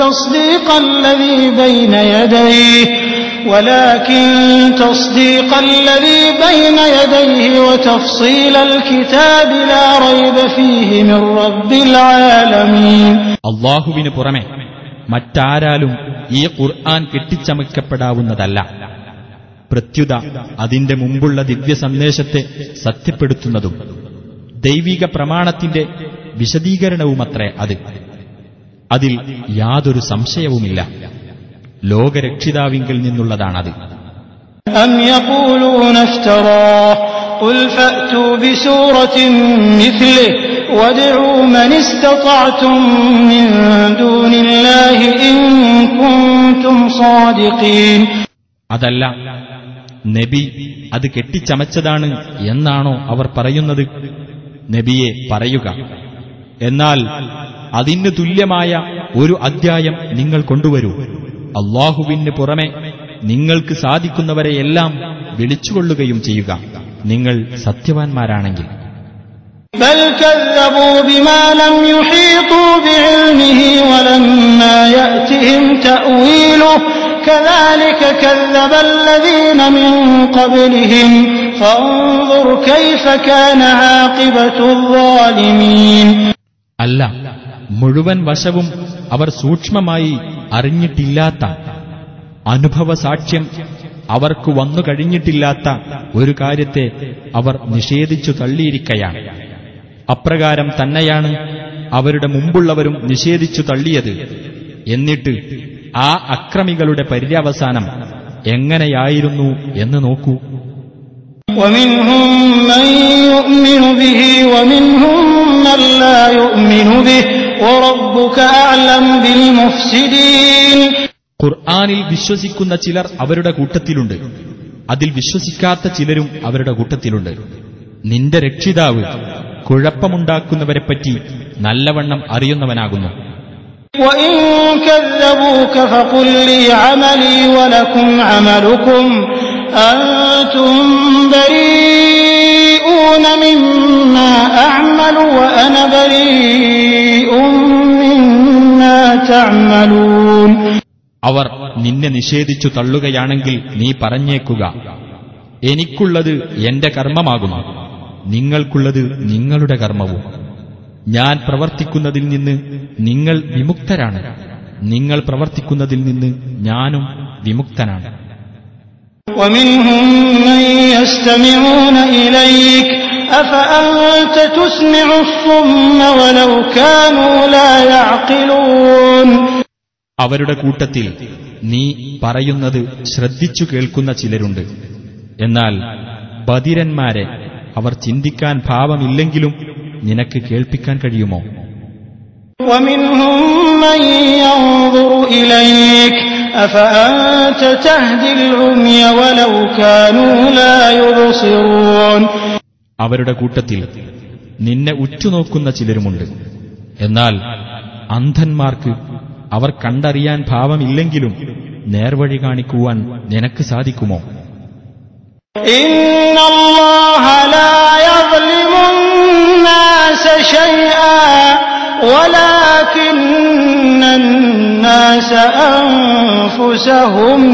تصديق الذي بين يديه وتفصيل الكتاب لا ريب فيه من رب العالمين. അല്ലാഹുവിന് പുറമെ മറ്റാരാലും ഈ ഖുർആൻ കെട്ടിച്ചമയ്ക്കപ്പെടാവുന്നതല്ല. പ്രത്യുത അതിന്റെ മുമ്പുള്ള ദിവ്യ സന്ദേശത്തെ സത്യപ്പെടുത്തുന്നതും ദൈവിക പ്രമാണത്തിന്റെ വിശദീകരണവുമത്രേ അത്. അതിൽ യാതൊരു സംശയവുമില്ല. ലോകരക്ഷിതാവിങ്കിൽ നിന്നുള്ളതാണത്. أم يقولون افتراه قل فأتوا بسورة مثله وادعوا من استطعتم من دون الله إن كنتم صادقين. അതല്ല, നബി അത് കെട്ടിച്ചമച്ചതാണ് എന്നാണോ അവർ പറയുന്നത്? നബിയെ പറയുക, എന്നാൽ അതിന് തുല്യമായ ഒരു അദ്ധ്യായം നിങ്ങൾ കൊണ്ടുവരൂ. അല്ലാഹുവിന് പുറമെ നിങ്ങൾക്ക് സാധിക്കുന്നവരെയെല്ലാം വിളിച്ചുകൊള്ളുകയും ചെയ്യുക, നിങ്ങൾ സത്യവാൻമാരാണെങ്കിൽ. بل كذبوا بما لم يحيطوا بعلمه ولما يأتهم تأويله كذلك كذب الذين من قبلهم فانظر كيف كان عاقبة الظالمين. അല്ല, മുഴുവൻ വശവും അവർ സൂക്ഷ്മമായി അറിഞ്ഞിട്ടില്ലാത്ത, അനുഭവ സാക്ഷ്യം അവർക്ക് വന്നു കഴിഞ്ഞിട്ടില്ലാത്ത ഒരു കാര്യത്തെ അവർ നിഷേധിച്ചു തള്ളിയിരിക്കയാണ്. അപ്രകാരം തന്നെയാണ് അവരുടെ മുമ്പുള്ളവരും നിഷേധിച്ചു തള്ളിയത്. എന്നിട്ട് ആ അക്രമികളുടെ പര്യവസാനം എങ്ങനെയായിരുന്നു എന്ന് നോക്കൂ. ومنهم من يؤمن به ومنهم من لا يؤمن به وربك أعلم بالمفسدين. ഖുർആനിൽ വിശ്വസിക്കുന്ന ചിലർ അവരുടെ കൂട്ടത്തിലുണ്ട്, അതിൽ വിശ്വസിക്കാത്ത ചിലരും അവരുടെ കൂട്ടത്തിലുണ്ട്. നിന്റെ രക്ഷിതാവ് കുഴപ്പമുണ്ടാക്കുന്നവരെപ്പറ്റി നല്ലവണ്ണം അറിയുന്നവനാകുന്നു. وإن كذبوك فقل لي عملي ولكم عملكم أنتم بريئون مما أعمل وأنا بريء مما تعملون. അവർ നിന്നെ നിഷേധിച്ചു തള്ളുകയാണെങ്കിൽ നീ പറഞ്ഞേക്കുക, എനിക്കുള്ളത് എന്റെ കർമ്മമാകുന്നു, നിങ്ങൾക്കുള്ളത് നിങ്ങളുടെ കർമ്മവും. ഞാൻ പ്രവർത്തിക്കുന്നതിൽ നിന്ന് നിങ്ങൾ വിമുക്തരാണ്, നിങ്ങൾ പ്രവർത്തിക്കുന്നതിൽ നിന്ന് ഞാനും വിമുക്തനാണ്. ومنهم من يستمعون إليك أفأنت تسمع الصم ولو كانوا لا يعقلون. അവരുടെ കൂട്ടത്തിൽ നീ പറയുന്നത് ശ്രദ്ധിച്ചു കേൾക്കുന്ന ചിലരുണ്ട്. എന്നാൽ ബധിരന്മാരെ അവർ ചിന്തിക്കാൻ ഭാവമില്ലെങ്കിലും നിനക്ക് കേൾപ്പിക്കാൻ കഴിയുമോ? ومنهم من ينظر إليك أفأنت تهدي العمي ولو كانوا لا يبصرون. അവരുടെ കൂട്ടത്തിൽ നിന്നെ ഉറ്റുനോക്കുന്ന ചിലരുമുണ്ട്. എന്നാൽ അന്ധന്മാർക്ക് അവർ കണ്ടറിയാൻ ഭാവമില്ലെങ്കിലും നേർവഴി കാണിക്കുവാൻ നിനക്ക് സാധിക്കുമോ? إن الله لا يظلم الناس شيئا ولكن الناس أنفسهم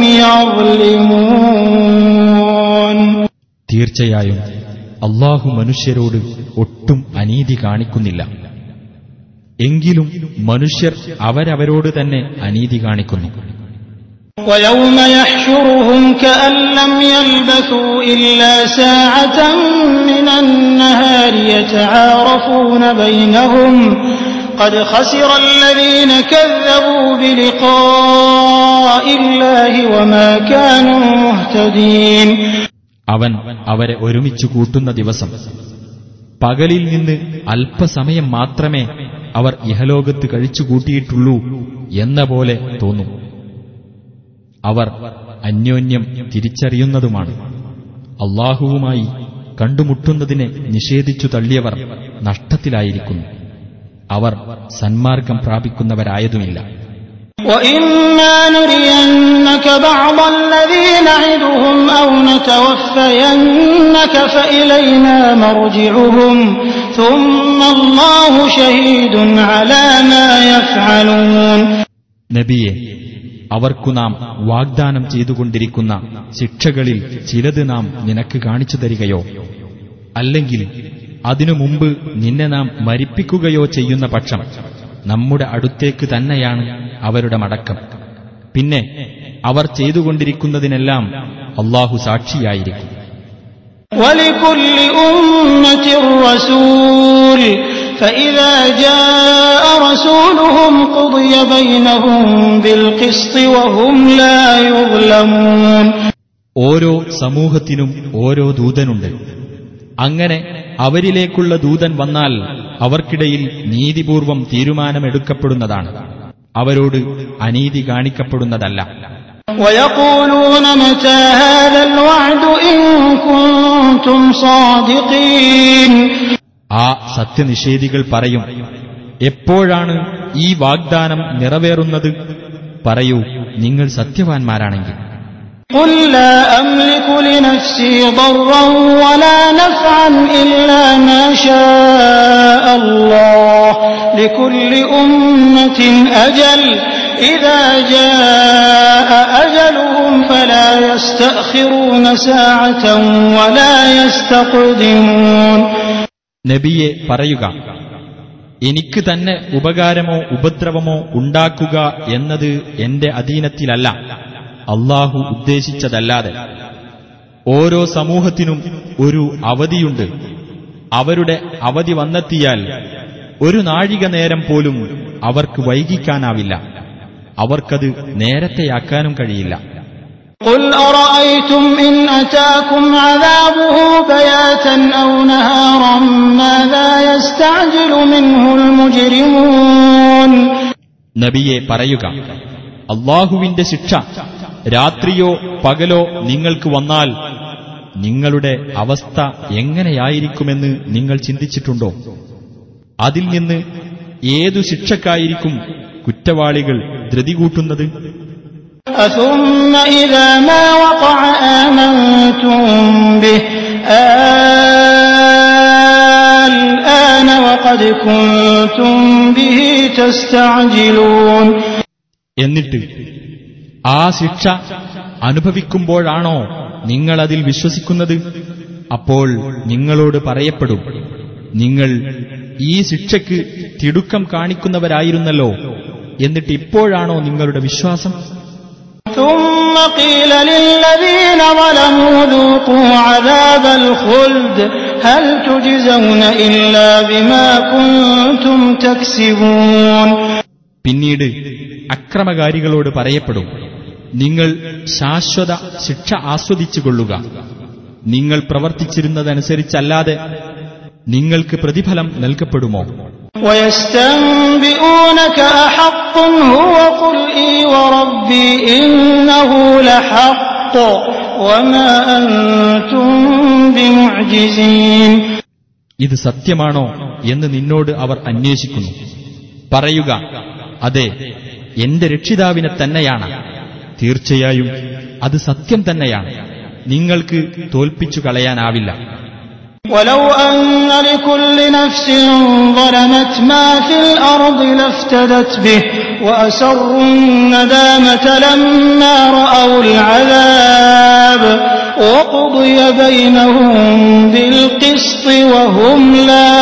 يظلمون. തീർച്ചയായും അല്ലാഹു മനുഷ്യരോട് ഒട്ടും അനീതി കാണിക്കുന്നില്ല, എങ്കിലും മനുഷ്യർ അവരവരോട് തന്നെ അനീതി കാണിക്കുന്നു. ويوم يحشرهم كأن لم يلبثوا إلا ساعة من النهار يتعارفون بينهم قد خسر الذين كذبوا بلقاء الله وما كانوا مهتدين. അവൻ അവരെ ഒരുമിച്ചു കൂട്ടുന്ന ദിവസം പകലിൽ നിന്ന് അല്പസമയം മാത്രമേ അവർ ഇഹലോകത്ത് കഴിച്ചുകൂട്ടിയിട്ടുള്ളൂ എന്ന പോലെ തോന്നും. അവർ അന്യോന്യം തിരിച്ചറിയുന്നതുമാണ്. അല്ലാഹുവുമായി കണ്ടുമുട്ടുന്നതിനെ നിഷേധിച്ചു തള്ളിയവർ നഷ്ടത്തിലായിരിക്കുന്നു, അവർ സന്മാർഗം പ്രാപിക്കുന്നവരായതുമില്ല. وَإِمَّا نُرِيَنَّكَ بَعْضَ الَّذِي نَعِدُهُمْ أَوْ نَتَوَفَّيَنَّكَ فَإِلَيْنَا مَرْجِعُهُمْ ثُمَّ اللَّهُ شَهِيدٌ عَلَى مَا يَفْعَلُونَ. നബിയെ, അവർക്കു നാം വാഗ്ദാനം ചെയ്തുകൊണ്ടിരിക്കുന്ന ശിക്ഷകളിൽ ചിലത് നാം നിനക്ക് കാണിച്ചു തരികയോ അല്ലെങ്കിൽ അതിനു മുമ്പ് നിന്നെ നാം മരിപ്പിക്കുകയോ ചെയ്യുന്ന പക്ഷം നമ്മുടെ അടുത്തേക്ക് തന്നെയാണ് അവരുടെ മടക്കം. പിന്നെ അവർ ചെയ്തുകൊണ്ടിരിക്കുന്നതിനെല്ലാം അല്ലാഹു സാക്ഷിയായിരിക്കും. وَلِكُلِّ أُمَّةٍ رَّسُولٌ فَإِذَا جَاءَ رَسُولُهُمْ قُضِيَ بَيْنَهُم بِالْقِسْطِ وَهُمْ لَا يُظْلَمُونَ. ഓരോ സമൂഹത്തിനും ഓരോ ദൂതനുണ്ട്. അങ്ങനെ അവരിലേക്കുള്ള ദൂതൻ വന്നാൽ അവർക്കിടയിൽ നീതിപൂർവം തീരുമാനമെടുക്കപ്പെടുന്നതാണ്, അവരോട് അനീതി കാണിക്കപ്പെടുന്നതല്ല. وَيَقُولُونَ مَتَى هَذَا الْوَعْدُ إِن كُنتُمْ صَادِقِينَ. ആ സത്യനിഷേധികൾ പറയും, എപ്പോഴാണ് ഈ വാഗ്ദാനം നിറവേറുന്നത്? പറയൂ, നിങ്ങൾ സത്യവാൻമാരാണെങ്കിൽ. قُل لَّا أَمْلِكُ لِنَفْسِي ضَرًّا وَلَا نَفْعًا إِلَّا مَا شَاءَ اللَّهُ لِكُلِّ أُمَّةٍ أَجَلٌ إِذَا جَاءَ أَجَلُهُمْ فَلَا يَسْتَأْخِرُونَ سَاعَةً وَلَا يَسْتَقْدِمُونَ. നബിയെ പറയുക, എനിക്ക് തന്നെ ഉപകാരമോ ഉപദ്രവമോ ഉണ്ടാക്കുക എന്നത് എന്റെ അധീനത്തിലല്ല, അല്ലാഹു ഉദ്ദേശിച്ചതല്ലാതെ. ഓരോ സമൂഹത്തിനും ഒരു അവധിയുണ്ട്. അവരുടെ അവധി വന്നെത്തിയാൽ ഒരു നാഴിക നേരം പോലും അവർക്ക് വൈകിക്കാനാവില്ല, അവർക്കത് നേരത്തെയാക്കാനും കഴിയില്ല. قُلْ أَرَأَيْتُمْ إِنْ أَتَاكُمْ عَذَابُهُ بَيَاتًا أَوْ نَهَارًا مَاذَا يَسْتَعْجِلُ مِنْهُ الْمُجْرِمُونَ. നബിയെ പറയുക, അല്ലാഹുവിന്റെ ശിക്ഷ രാത്രിയോ പകലോ നിങ്ങൾക്ക് വന്നാൽ നിങ്ങളുടെ അവസ്ഥ എങ്ങനെയായിരിക്കുമെന്ന് നിങ്ങൾ ചിന്തിച്ചിട്ടുണ്ടോ? അതിൽ നിന്ന് ഏതു ശിക്ഷക്കായിരിക്കും കുറ്റവാളികൾ ധൃതി കൂട്ടുന്നത്? أَثُمَّ إِذَا مَا وَقَعَ آمَنْتُمْ بِهِ الْآنَ وَقَدْ كُنْتُمْ بِهِ تَسْتَعْجِلُونَ. എന്നിട്ട് ആ ശിക്ഷ അനുഭവിക്കുമ്പോഴാണോ നിങ്ങളതിൽ വിശ്വസിക്കുന്നത്? അപ്പോൾ നിങ്ങളോട് പറയപ്പെടും, നിങ്ങൾ ഈ ശിക്ഷയ്ക്ക് തിടുക്കം കാണിക്കുന്നവരായിരുന്നല്ലോ, എന്നിട്ട് ഇപ്പോഴാണോ നിങ്ങളുടെ വിശ്വാസം? ثُمَّ قِيلَ لِلَّذِينَ ظَلَمُوا ذُوقُوا عَذَابَ الْخُلْدِ هَلْ تُجْزَوْنَ إِلَّا بِمَا كُنتُمْ تَكْسِبُونَ. പിന്നീട് അക്രമകാരികളോട് പറയപ്പെടും, നിങ്ങൾ ശാശ്വത ശിക്ഷ ആസ്വദിച്ചുകൊള്ളുക, നിങ്ങൾ പ്രവർത്തിച്ചിരുന്നതനുസരിച്ചല്ലാതെ നിങ്ങൾക്ക് പ്രതിഫലം നൽകപ്പെടുമോ? وَيَسْتَنبِئُونَكَ أَحَقٌّ هُوَ قُلْ إِي وَرَبِّي إِنَّهُ لَحَقٌّ وَمَا أَنْتُمْ بِمُعْجِزِينَ. ഇത് സത്യമാണോ എന്ന് നിന്നോട് അവർ അന്വേഷിക്കുന്നു. പറയുക, അതെ, എന്റെ രക്ഷിതാവിനെ തന്നെയാണ്, തീർച്ചയായും അത് സത്യം തന്നെയാണ്, നിങ്ങൾക്ക് തോൽപ്പിച്ചു കളയാനാവില്ല. وَلَوْ أَنَّ لِكُلِّ نَفْسٍ ظَلَمَتْ مَا فِي الْأَرْضِ لَافْتَدَتْ بِهِ وَأَسَرُّوا النَّدَامَةَ لَمَّا رَأَوُا الْعَذَابَ وَقُضِيَ بَيْنَهُم بِالْقِسْطِ وَهُمْ لَا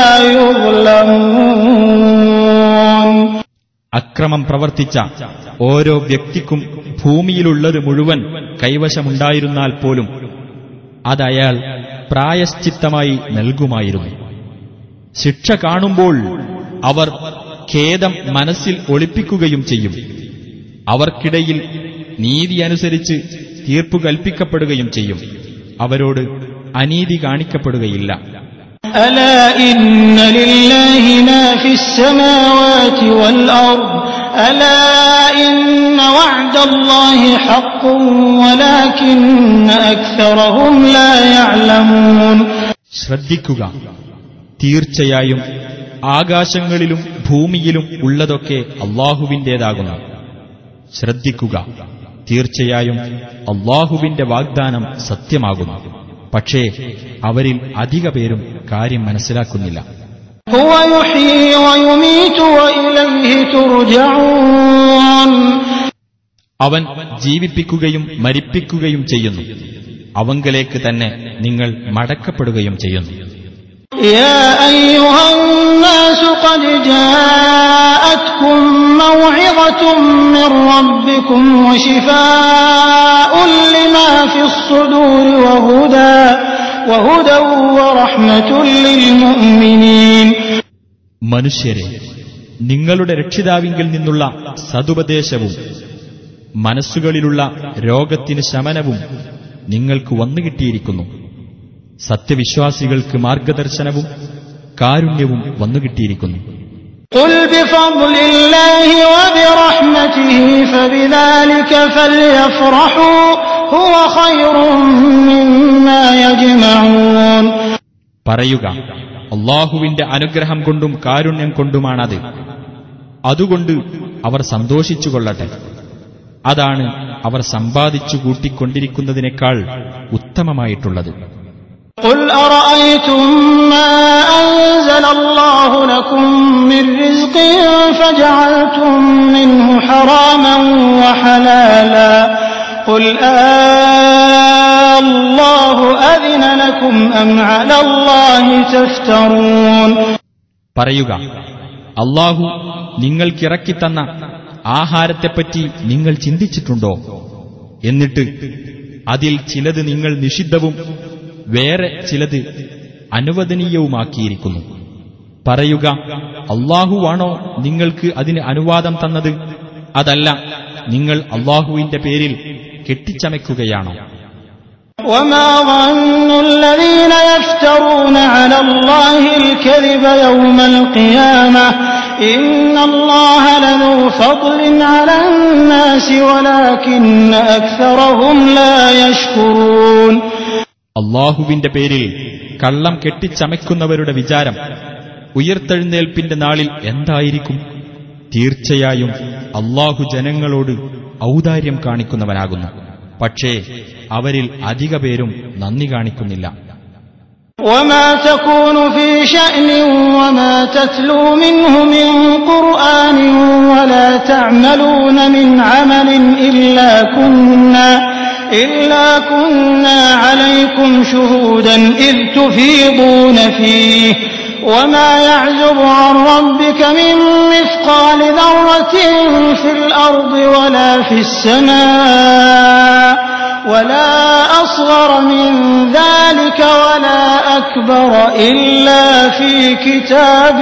يُظْلَمُونَ. അക്രമം പ്രവർത്തിച്ച ഓരോ വ്യക്തിക്കും ഭൂമിയിലുള്ളത് മുഴുവൻ കൈവശമുണ്ടായിരുന്നാൽ പോലും അതയാൾ പ്രായശ്ചിത്തമായി നൽകുമായിരുന്നു. ശിക്ഷ കാണുമ്പോൾ അവർ ഖേദം മനസ്സിൽ ഒളിപ്പിക്കുകയും ചെയ്യും. അവർക്കിടയിൽ നീതി അനുസരിച്ച് തീർപ്പു കൽപ്പിക്കപ്പെടുകയും ചെയ്യും. അവരോട് അനീതി കാണിക്കപ്പെടുകയില്ല. ألا إن لله ما في السماوات والأرض ألا إن وعد الله حق ولكن أكثرهم لا يعلمون. ശ്രദ്ധിക്കുക, തീർച്ചയായും ആകാശങ്ങളിലും ഭൂമിയിലും ഉള്ളതൊക്കെ അല്ലാഹുവിന്റേതാകുന്നു. ശ്രദ്ധിക്കുക, തീർച്ചയായും അല്ലാഹുവിന്റെ വാഗ്ദാനം സത്യമാകുന്നു. പക്ഷേ അവരിൽ അധിക പേരും കാര്യം മനസ്സിലാക്കുന്നില്ല. هو يحيي ويميت وإليه ترجعون. അവൻ ജീവിപ്പിക്കുകയും മരിപ്പിക്കുകയും ചെയ്യുന്നു. അവങ്കലേക്ക് തന്നെ നിങ്ങൾ മടക്കപ്പെടുകയും ചെയ്യുന്നു. يا أيها الناس قد جاءتكم موعظة من ربكم وشفاء لما في الصدور وهدى ورحمة للمؤمنين. മനുഷ്യരെ, നിങ്ങളുടെ രക്ഷിതാവിങ്കിൽ നിന്നുള്ള സതുപദേശവും മനസ്സുകളിലുള്ള രോഗത്തിന് ശമനവും നിങ്ങൾക്ക് വന്നുകിട്ടിയിരിക്കുന്നു. സത്യവിശ്വാസികൾക്ക് മാർഗദർശനവും കാരുണ്യവും വന്നുകിട്ടിയിരിക്കുന്നു. قل بفضل الله وبرحمته فبذلك فليفرحوا هو خير مما يجمعون. പറയുക, അല്ലാഹുവിന്റെ അനുഗ്രഹം കൊണ്ടും കാരുണ്യം കൊണ്ടുമാണത്. അതുകൊണ്ട് അവർ സന്തോഷിച്ചുകൊള്ളട്ടെ. അതാണ് അവർ സമ്പാദിച്ചു കൂട്ടിക്കൊണ്ടിരിക്കുന്നതിനേക്കാൾ ഉത്തമമായിട്ടുള്ളത്. قل أرأيتم ما أنزل الله لكم من رزق فجعلتم منه حراما وحلالا قل الله أذن لكم أم على الله تفترون. പറയുക, അല്ലാഹു നിങ്ങൾക്കിറക്കിത്തന്ന ആഹാരത്തെപ്പറ്റി നിങ്ങൾ ചിന്തിച്ചിട്ടുണ്ടോ? എന്നിട്ട് അതിൽ ചിലത് നിങ്ങൾ നിഷിദ്ധവും വേറെ ചിലത് അനുവദനീയവുമാക്കിയിരിക്കുന്നു. പറയുക, അല്ലാഹുവാണോ നിങ്ങൾക്ക് അതിന് അനുവാദം തന്നത്? അതല്ല, നിങ്ങൾ അല്ലാഹുവിന്റെ പേരിൽ കെട്ടിച്ചമയ്ക്കുകയാണോ? وما ظن الذين يفترون على الله الكذب يوم القيامة إن الله لذو فضل على الناس ولكن أكثرهم لا يشكرون. അല്ലാഹുവിന്റെ പേരിൽ കള്ളം കെട്ടിച്ചമയ്ക്കുന്നവരുടെ വിചാരം ഉയർത്തെഴുന്നേൽപ്പിന്റെ നാളിൽ എന്തായിരിക്കും? തീർച്ചയായും അല്ലാഹു ജനങ്ങളോട് ഔദാര്യം കാണിക്കുന്നവനാകുന്നു. പക്ഷേ അവരിൽ അധിക പേരും നന്ദി കാണിക്കുന്നില്ല. وما تكون في شأن وما تتلو منه من قرآن ولا تعملون من عمل إلا كنا عليكم شهودا إذ تفيضون فيه وما يعزب عن ربك من مثقال ذرة في الأرض ولا في السماء ولا أصغر من ذلك ولا أكبر إلا في كتاب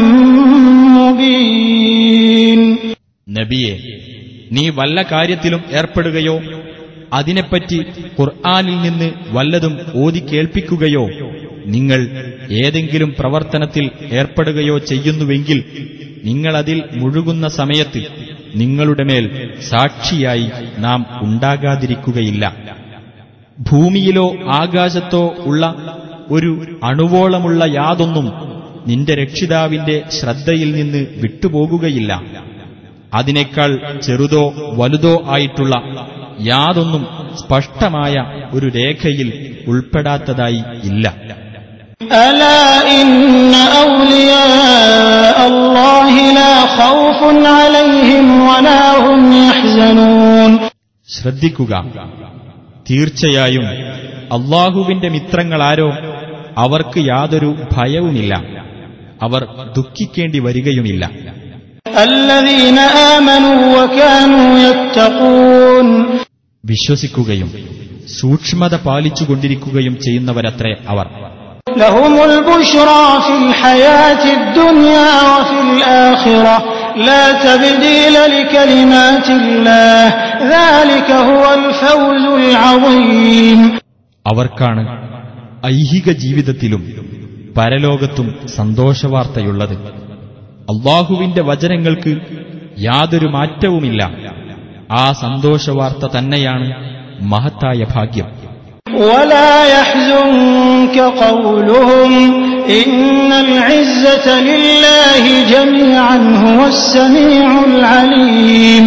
مبين. നബിയെ, നീ വല്ല കാര്യത്തിലും ഏർപ്പെടുകയോ അതിനെപ്പറ്റി ഖുർആനിൽ നിന്ന് വല്ലതും ഓതി കേൾപ്പിക്കുകയോ നിങ്ങൾ ഏതെങ്കിലും പ്രവർത്തനത്തിൽ ഏർപ്പെടുകയോ ചെയ്യുന്നുവെങ്കിൽ നിങ്ങളതിൽ മുഴുകുന്ന സമയത്ത് നിങ്ങളുടെ മേൽ സാക്ഷിയായി നാം ഉണ്ടാകാതിരിക്കുകയില്ല. ഭൂമിയിലോ ആകാശത്തോ ഉള്ള ഒരു അണുവോളമുള്ള യാതൊന്നും നിന്റെ രക്ഷിതാവിന്റെ ശ്രദ്ധയിൽ നിന്ന് വിട്ടുപോകുകയില്ല. അതിനേക്കാൾ ചെറുതോ വലുതോ ആയിട്ടുള്ള യാതൊന്നും സ്പഷ്ടമായ ഒരു രേഖയിൽ ഉൾപ്പെടാത്തതായി ഇല്ല. ألا إن أولياء الله لا خوف عليهم ولا هم يحزنون. ശ്രദ്ധിക്കുക, തീർച്ചയായും അല്ലാഹുവിന്റെ മിത്രങ്ങളാരോ അവർക്ക് യാതൊരു ഭയവുമില്ല, അവർ ദുഃഖിക്കേണ്ടി വരികയുമില്ല. الذين آمنوا وكانوا يتقون. വിശ്വസിക്കുകയും സൂക്ഷ്മത പാലിച്ചുകൊണ്ടിരിക്കുകയും ചെയ്യുന്നവരത്രേ അവർ. لهم البشرى في الحياة الدنيا وفي الآخرة لا تبديل لكلمات الله ذلك هو الفوز العظيم. അവർക്കാണ് ഐഹിക ജീവിതത്തിലും പരലോകത്തും സന്തോഷവാർത്തയുള്ളത്. അല്ലാഹുവിന്റെ വചനങ്ങൾക്ക് യാതൊരു മാറ്റവുമില്ല. ആ സന്തോഷവാർത്ത തന്നെയാണ് മഹത്തായ ഭാഗ്യം. ولا يحزنك قولهم إن العزة لله جميعا هو السميع العليم.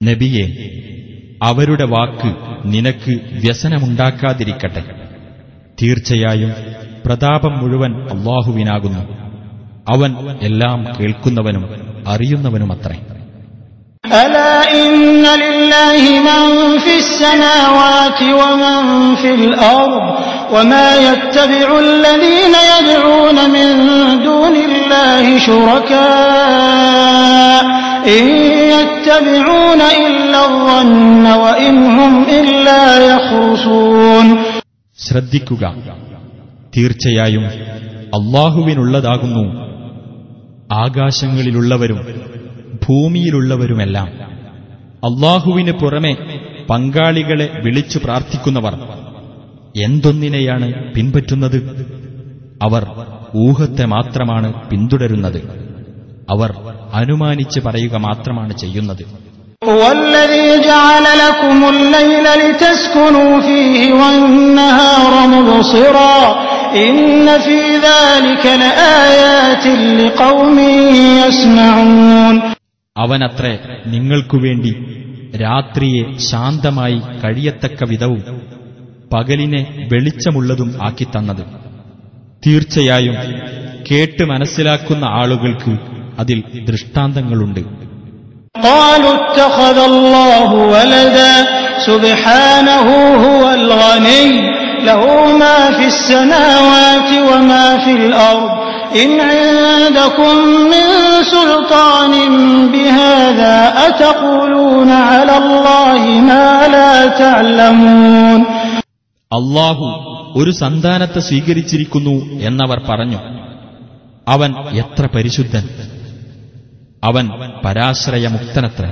നബിയെ, അവരുടെ വാക്ക് നിനക്ക് വ്യസനമുണ്ടാക്കാതിരിക്കട്ടെ. തീർച്ചയായും പ്രതാപം മുഴുവൻ അല്ലാഹുവിനാകുന്നു. അവൻ എല്ലാം കേൾക്കുന്നവനും അറിയുന്നവനുമത്രേ. ألا إن لله من في السماوات ومن في الأرض وما يتبع الذين يدعون من دون الله شركاء إن يتبعون إلا الظن وإن هم إلا يخرصون. ശ്രദ്ധിക്കുക, തീർച്ചയായും അല്ലാഹുവിനുള്ളതാകുന്നു ആകാശങ്ങളിലുള്ളവരും ഭൂമിയിലുള്ളവരുമെല്ലാം. അല്ലാഹുവിന് പുറമെ പങ്കാളികളെ വിളിച്ചു പ്രാർത്ഥിക്കുന്നവർ എന്തൊന്നിനെയാണ് പിൻപറ്റുന്നത്? അവർ ഊഹത്തെ മാത്രമാണ് പിന്തുടരുന്നത്. അവർ അനുമാനിച്ച് പറയുക മാത്രമാണ് ചെയ്യുന്നത്. والذي جعل لكم الليل لتسكنوا فيه والنهار مبصرا إن في ذلك لآيات لقوم يسمعون. അവനത്രേ നിങ്ങൾക്കുവേണ്ടി രാത്രിയെ ശാന്തമായി കഴിയത്തക്ക വിധവും പകലിനെ വെളിച്ചമുള്ളതും ആക്കിത്തന്നത്. തീർച്ചയായും കേട്ട് മനസ്സിലാക്കുന്ന ആളുകൾക്ക് അതിൽ ദൃഷ്ടാന്തങ്ങളുണ്ട്. قالوا اتخذ الله ولدا سبحانه هو الغني له ما في السماوات وما في الأرض إن عندكم من سلطان بهذا أتقولون على الله ما لا تعلمون. അല്ലാഹു ഒരു സന്താനത്തെ സ്വീകരിച്ചിരിക്കുന്നു എന്നവർ പറഞ്ഞു. അവൻ എത്ര പരിശുദ്ധൻ! അവൻ പരാശ്രയമുക്തനത്ര.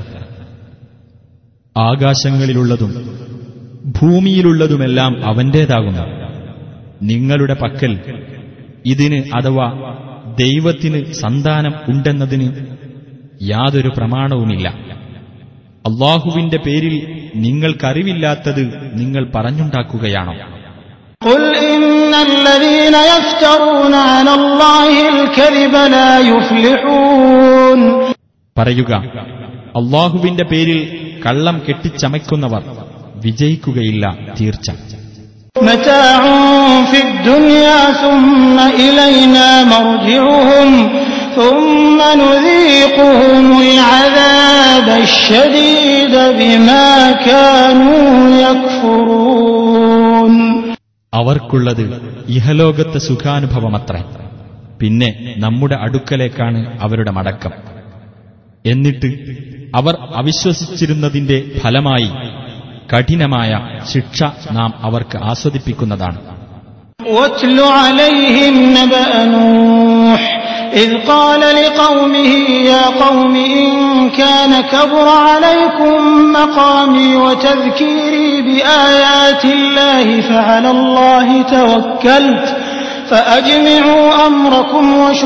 ആകാശങ്ങളിലുള്ളതും ഭൂമിയിലുള്ളതുമെല്ലാം അവന്റേതാകുന്നു. നിങ്ങളുടെ പക്കൽ ഇതിന് അഥവാ ദൈവത്തിന് സന്താനം ഉണ്ടെന്നതിന് യാതൊരു പ്രമാണവുമില്ല. അല്ലാഹുവിന്റെ പേരിൽ നിങ്ങൾക്കറിവില്ലാത്തത് നിങ്ങൾ പറഞ്ഞുണ്ടാക്കുകയാണോ? قل إن الذين يفترون على الله الكذب لا يفلحون. പറയുക, അല്ലാഹുവിന്റെ പേരിൽ കള്ളം കെട്ടിച്ചമയ്ക്കുന്നവർ വിജയിക്കുകയില്ല തീർച്ച. متاع في الدنيا ثم إلينا مرجعهم ثم نذيقهم العذاب الشديد بما كانوا يكفرون. അവർക്കുള്ളത് ഇഹലോകത്തെ സുഖാനുഭവമത്രേ. പിന്നെ നമ്മുടെ അടുക്കലേക്കാണ് അവരുടെ മടക്കം. എന്നിട്ട് അവർ അവിശ്വസിച്ചിരുന്നതിന്റെ ഫലമായി കഠിനമായ ശിക്ഷ നാം അവർക്ക് ആസ്വദിപ്പിക്കുന്നതാണ്. واتل عليهم نبأ نوح إذ قال لقومه يا قوم إن كان كبر عليكم مقامي وتذكيري بآيات الله فعلى الله توكلت فأجمعوا أمركم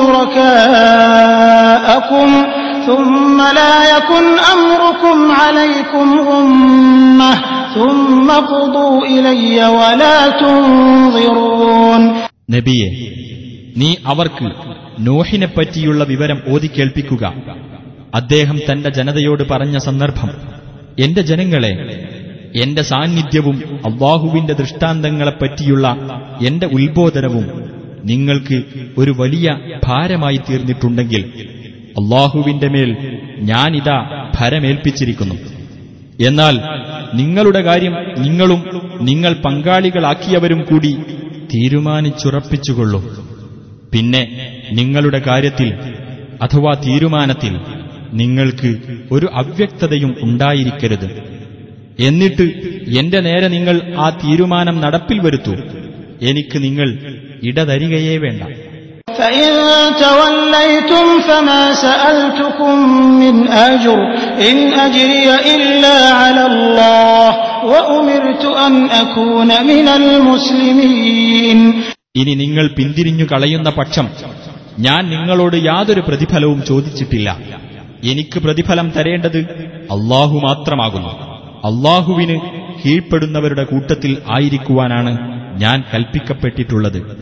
وشركاءكم ثم لا يكن أمركم عليكم غمة ثم قضوا إلي ولا تنظرون. നബിയെ, നീ അവർക്ക് നോഹിനെപ്പറ്റിയുള്ള വിവരം ഓതിക്കേൾപ്പിക്കുക. അദ്ദേഹം തന്റെ ജനതയോട് പറഞ്ഞ സന്ദർഭം: എന്റെ ജനങ്ങളെ, എന്റെ സാന്നിധ്യവും അല്ലാഹുവിന്റെ ദൃഷ്ടാന്തങ്ങളെപ്പറ്റിയുള്ള എന്റെ ഉത്ബോധനവും നിങ്ങൾക്ക് ഒരു വലിയ ഭാരമായി തീർന്നിട്ടുണ്ടെങ്കിൽ അല്ലാഹുവിന്റെ മേൽ ഞാനിതാ ഭരമേൽപ്പിച്ചിരിക്കുന്നു. എന്നാൽ നിങ്ങളുടെ കാര്യം നിങ്ങളും നിങ്ങൾ പങ്കാളികളാക്കിയവരും കൂടി തീരുമാനിച്ചുറപ്പിച്ചുകൊള്ളൂ. പിന്നെ നിങ്ങളുടെ കാര്യത്തിൽ അഥവാ തീരുമാനത്തിൽ നിങ്ങൾക്ക് ഒരു അവ്യക്തതയും ഉണ്ടായിരിക്കരുത്. എന്നിട്ട് എന്റെ നേരെ നിങ്ങൾ ആ തീരുമാനം നടപ്പിൽ വരുത്തൂ. എനിക്ക് നിങ്ങൾ ഇടതരികയേ വേണ്ട. فإن توليتم فما سألتكم من أجر إن أجري إلا على الله وأمرت أن أكون من المسلمين. ഇനി നിങ്ങൾ പിന്തിരിഞ്ഞു കളയുന്ന പക്ഷം ഞാൻ നിങ്ങളോട് യാതൊരു പ്രതിഫലവും ചോദിച്ചിട്ടില്ല. എനിക്ക് പ്രതിഫലം തരേണ്ടത് അല്ലാഹു മാത്രമാകുന്നു. അല്ലാഹുവിന് കീഴ്പ്പെടുന്നവരുടെ കൂട്ടത്തിൽ ആയിരിക്കുവാനാണ് ഞാൻ കൽപ്പിക്കപ്പെട്ടിട്ടുള്ളത്.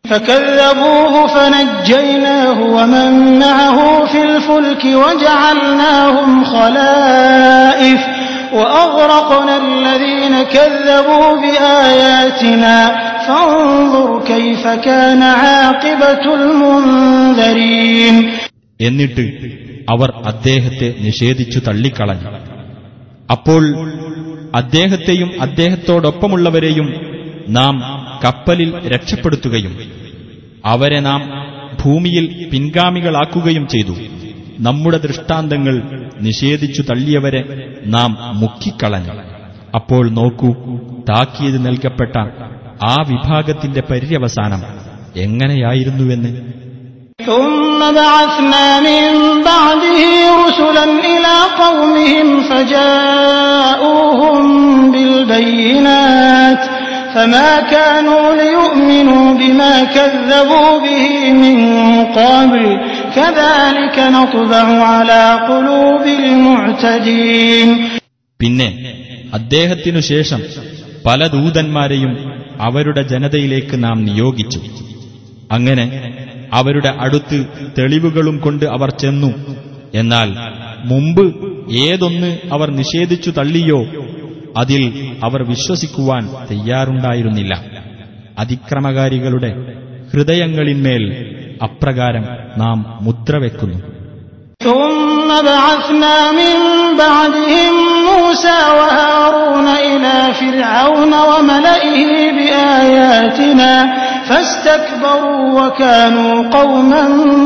فكذبوه فنجيناه ومن معه في الفلك وجعلناهم خلائف وأغرقنا الذين كذبوا بآياتنا فانظر كيف كان عاقبة المنذرين. എന്നിട്ട് അവർ അദ്ദേഹത്തെ നിഷേധിച്ചു തള്ളിക്കളഞ്ഞു. അപ്പോൾ അദ്ദേഹത്തെയും അദ്ദേഹത്തോടൊപ്പമുള്ളവരെയും നാം കപ്പലിൽ രക്ഷപ്പെടുത്തുകയും അവരെ നാം ഭൂമിയിൽ പിൻഗാമികളാക്കുകയും ചെയ്തു. നമ്മുടെ ദൃഷ്ടാന്തങ്ങൾ നിഷേധിച്ചു തള്ളിയവരെ നാം മുക്കിക്കളഞ്ഞു. അപ്പോൾ നോക്കൂ, താക്കീത് നൽകപ്പെട്ട ആ വിഭാഗത്തിന്റെ പര്യവസാനം എങ്ങനെയായിരുന്നുവെന്ന്. ثم بعثنا من بعده رسلا إلى قومهم فجاءوهم بالبينات فما كانوا ليؤمنوا بما كذبوا به من قبل كذلك نطبع على قلوب المعتدين. പിന്നെ അദ്ദേഹത്തിനു ശേഷം പല ദൂതന്മാരെയും അവരുടെ ജനതയിലേക്ക് നാം നിയോഗിച്ചു. അങ്ങനെ അവരുടെ അടുത്ത് തെളിവുകളും കൊണ്ട് അവർ ചെന്നു. എന്നാൽ മുമ്പ് ഏതൊന്ന് അവർ നിഷേധിച്ചു തള്ളിയോ അതിൽ അവർ വിശ്വസിക്കുവാൻ തയ്യാറുണ്ടായിരുന്നില്ല. അതിക്രമകാരികളുടെ ഹൃദയങ്ങളിന്മേൽ അപ്രകാരം നാം മുദ്രവെക്കുന്നു. ثم بعثنا من بعدهم موسى وهارون إلى فرعون وملئه بآياتنا فاستكبروا وكانوا قوما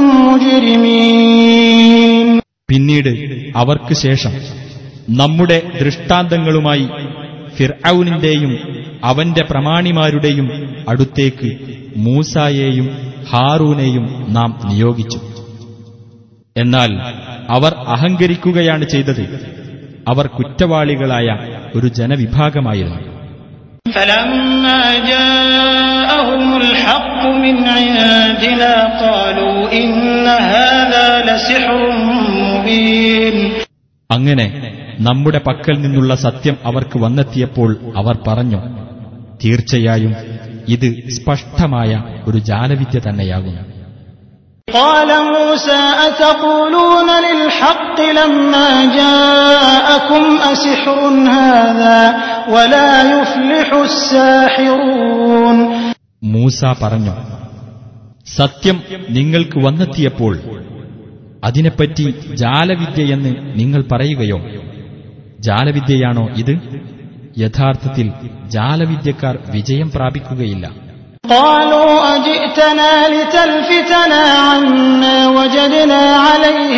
مجرمين. പിന്നീട് അവർക്ക് ശേഷം നമ്മുടെ ദൃഷ്ടാന്തങ്ങളുമായി ഫിർഔനിന്റെയും അവന്റെ പ്രമാണിമാരുടെയും അടുത്തേക്ക് മൂസായെയും ഹാറൂനെയും നാം നിയോഗിച്ചു. എന്നാൽ അവർ അഹങ്കരിക്കുകയാണ് ചെയ്തത്. അവർ കുറ്റവാളികളായ ഒരു ജനവിഭാഗമായിരുന്നു. فلما جاءهم الحق من عندنا قالوا إن هذا لسحر مبين. അങ്ങനെ നമ്മുടെ പക്കൽ നിന്നുള്ള സത്യം അവർക്ക് വന്നെത്തിയപ്പോൾ അവർ പറഞ്ഞു, തീർച്ചയായും ഇത് സ്പഷ്ടമായ ഒരു ജാലവിദ്യ തന്നെയാകുന്നു. قال موسى أتقولون للحق لما جاءكم أسحر هذا ولا يفلح الساحرون. മൂസ പറഞ്ഞു, സത്യം നിങ്ങൾക്ക് വന്നെത്തിയപ്പോൾ അതിനെപ്പറ്റി ജാലവിദ്യയെന്ന് നിങ്ങൾ പറയുകയോ? ജാലവിദ്യയാണോ ഇത്? യഥാർത്ഥത്തിൽ ജാലവിദ്യക്കാർ വിജയം പ്രാപിക്കുകയില്ല. قالوا أجئتنا لتلفتنا عما وجدنا عليه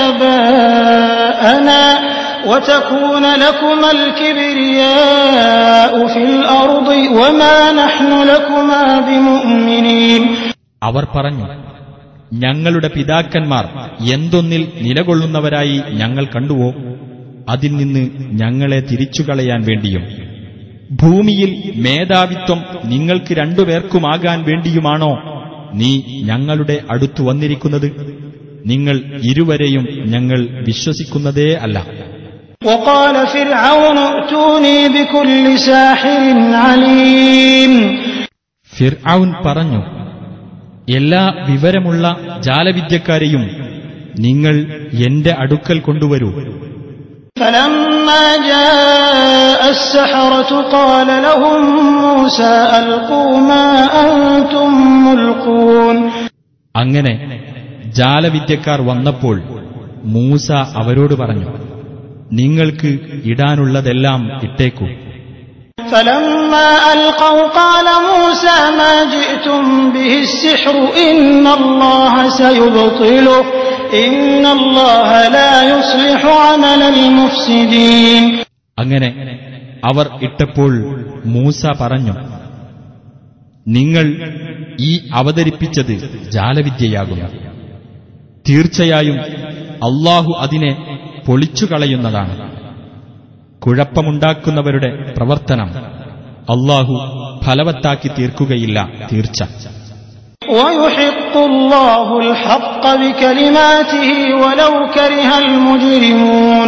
آباءنا وتكون لكما الكبرياء في الأرض وما نحن لكما بمؤمنين. അവർ പറഞ്ഞു, ഞങ്ങളുടെ പിതാക്കന്മാർ എന്തൊന്നിൽ നിലകൊള്ളുന്നവരായി ഞങ്ങൾ കണ്ടുവോ അതിൽ നിന്ന് ഞങ്ങളെ തിരിച്ചുകളയാൻ വേണ്ടിയും ഭൂമിയിൽ മേധാവിത്വം നിങ്ങൾക്ക് രണ്ടുപേർക്കുമാകാൻ വേണ്ടിയുമാണോ നീ ഞങ്ങളുടെ അടുത്തു വന്നിരിക്കുന്നത്? നിങ്ങൾ ഇരുവരെയും ഞങ്ങൾ വിശ്വസിക്കുന്നതേ അല്ല. وقال فرعون ائتوني بكل ساحر عليم. ഫിർഔൻ പറഞ്ഞു, എല്ലാ വിവരമുള്ള ജാലവിദ്യക്കാരെയും നിങ്ങൾ എന്റെ അടുക്കൽ കൊണ്ടുവരൂ. فلما جاء السحرة قال لهم موسى ألقوا ما أنتم ملقون. അങ്ങനെ ജാലവിദ്യക്കാർ വന്നപ്പോൾ മൂസ അവരോട് പറഞ്ഞു, നിങ്ങൾക്ക് ഇടാനുള്ളതെല്ലാം ഇട്ടേക്കൂ. فلما ألقوا قال موسى ما جئتم به السحر إن الله سيبطله إن الله لا يصلح عمل المفسدين. അങ്ങനെ അവർ ഇട്ടപ്പോൾ മൂസ പറഞ്ഞു, നിങ്ങൾ ഈ അവതരിപ്പിച്ചത് ജാലവിദ്യയാകുന്നു. തീർച്ചയായും അല്ലാഹു അതിനെ പൊളിച്ചുകളയുന്നതാണ്. കുഴപ്പമുണ്ടാക്കുന്നവരുടെ പ്രവർത്തനം അല്ലാഹു ഫലവത്താക്കി തീർക്കുകയില്ല, തീർച്ച. ويحق الله الحق بكلماته ولو كره المجرمون.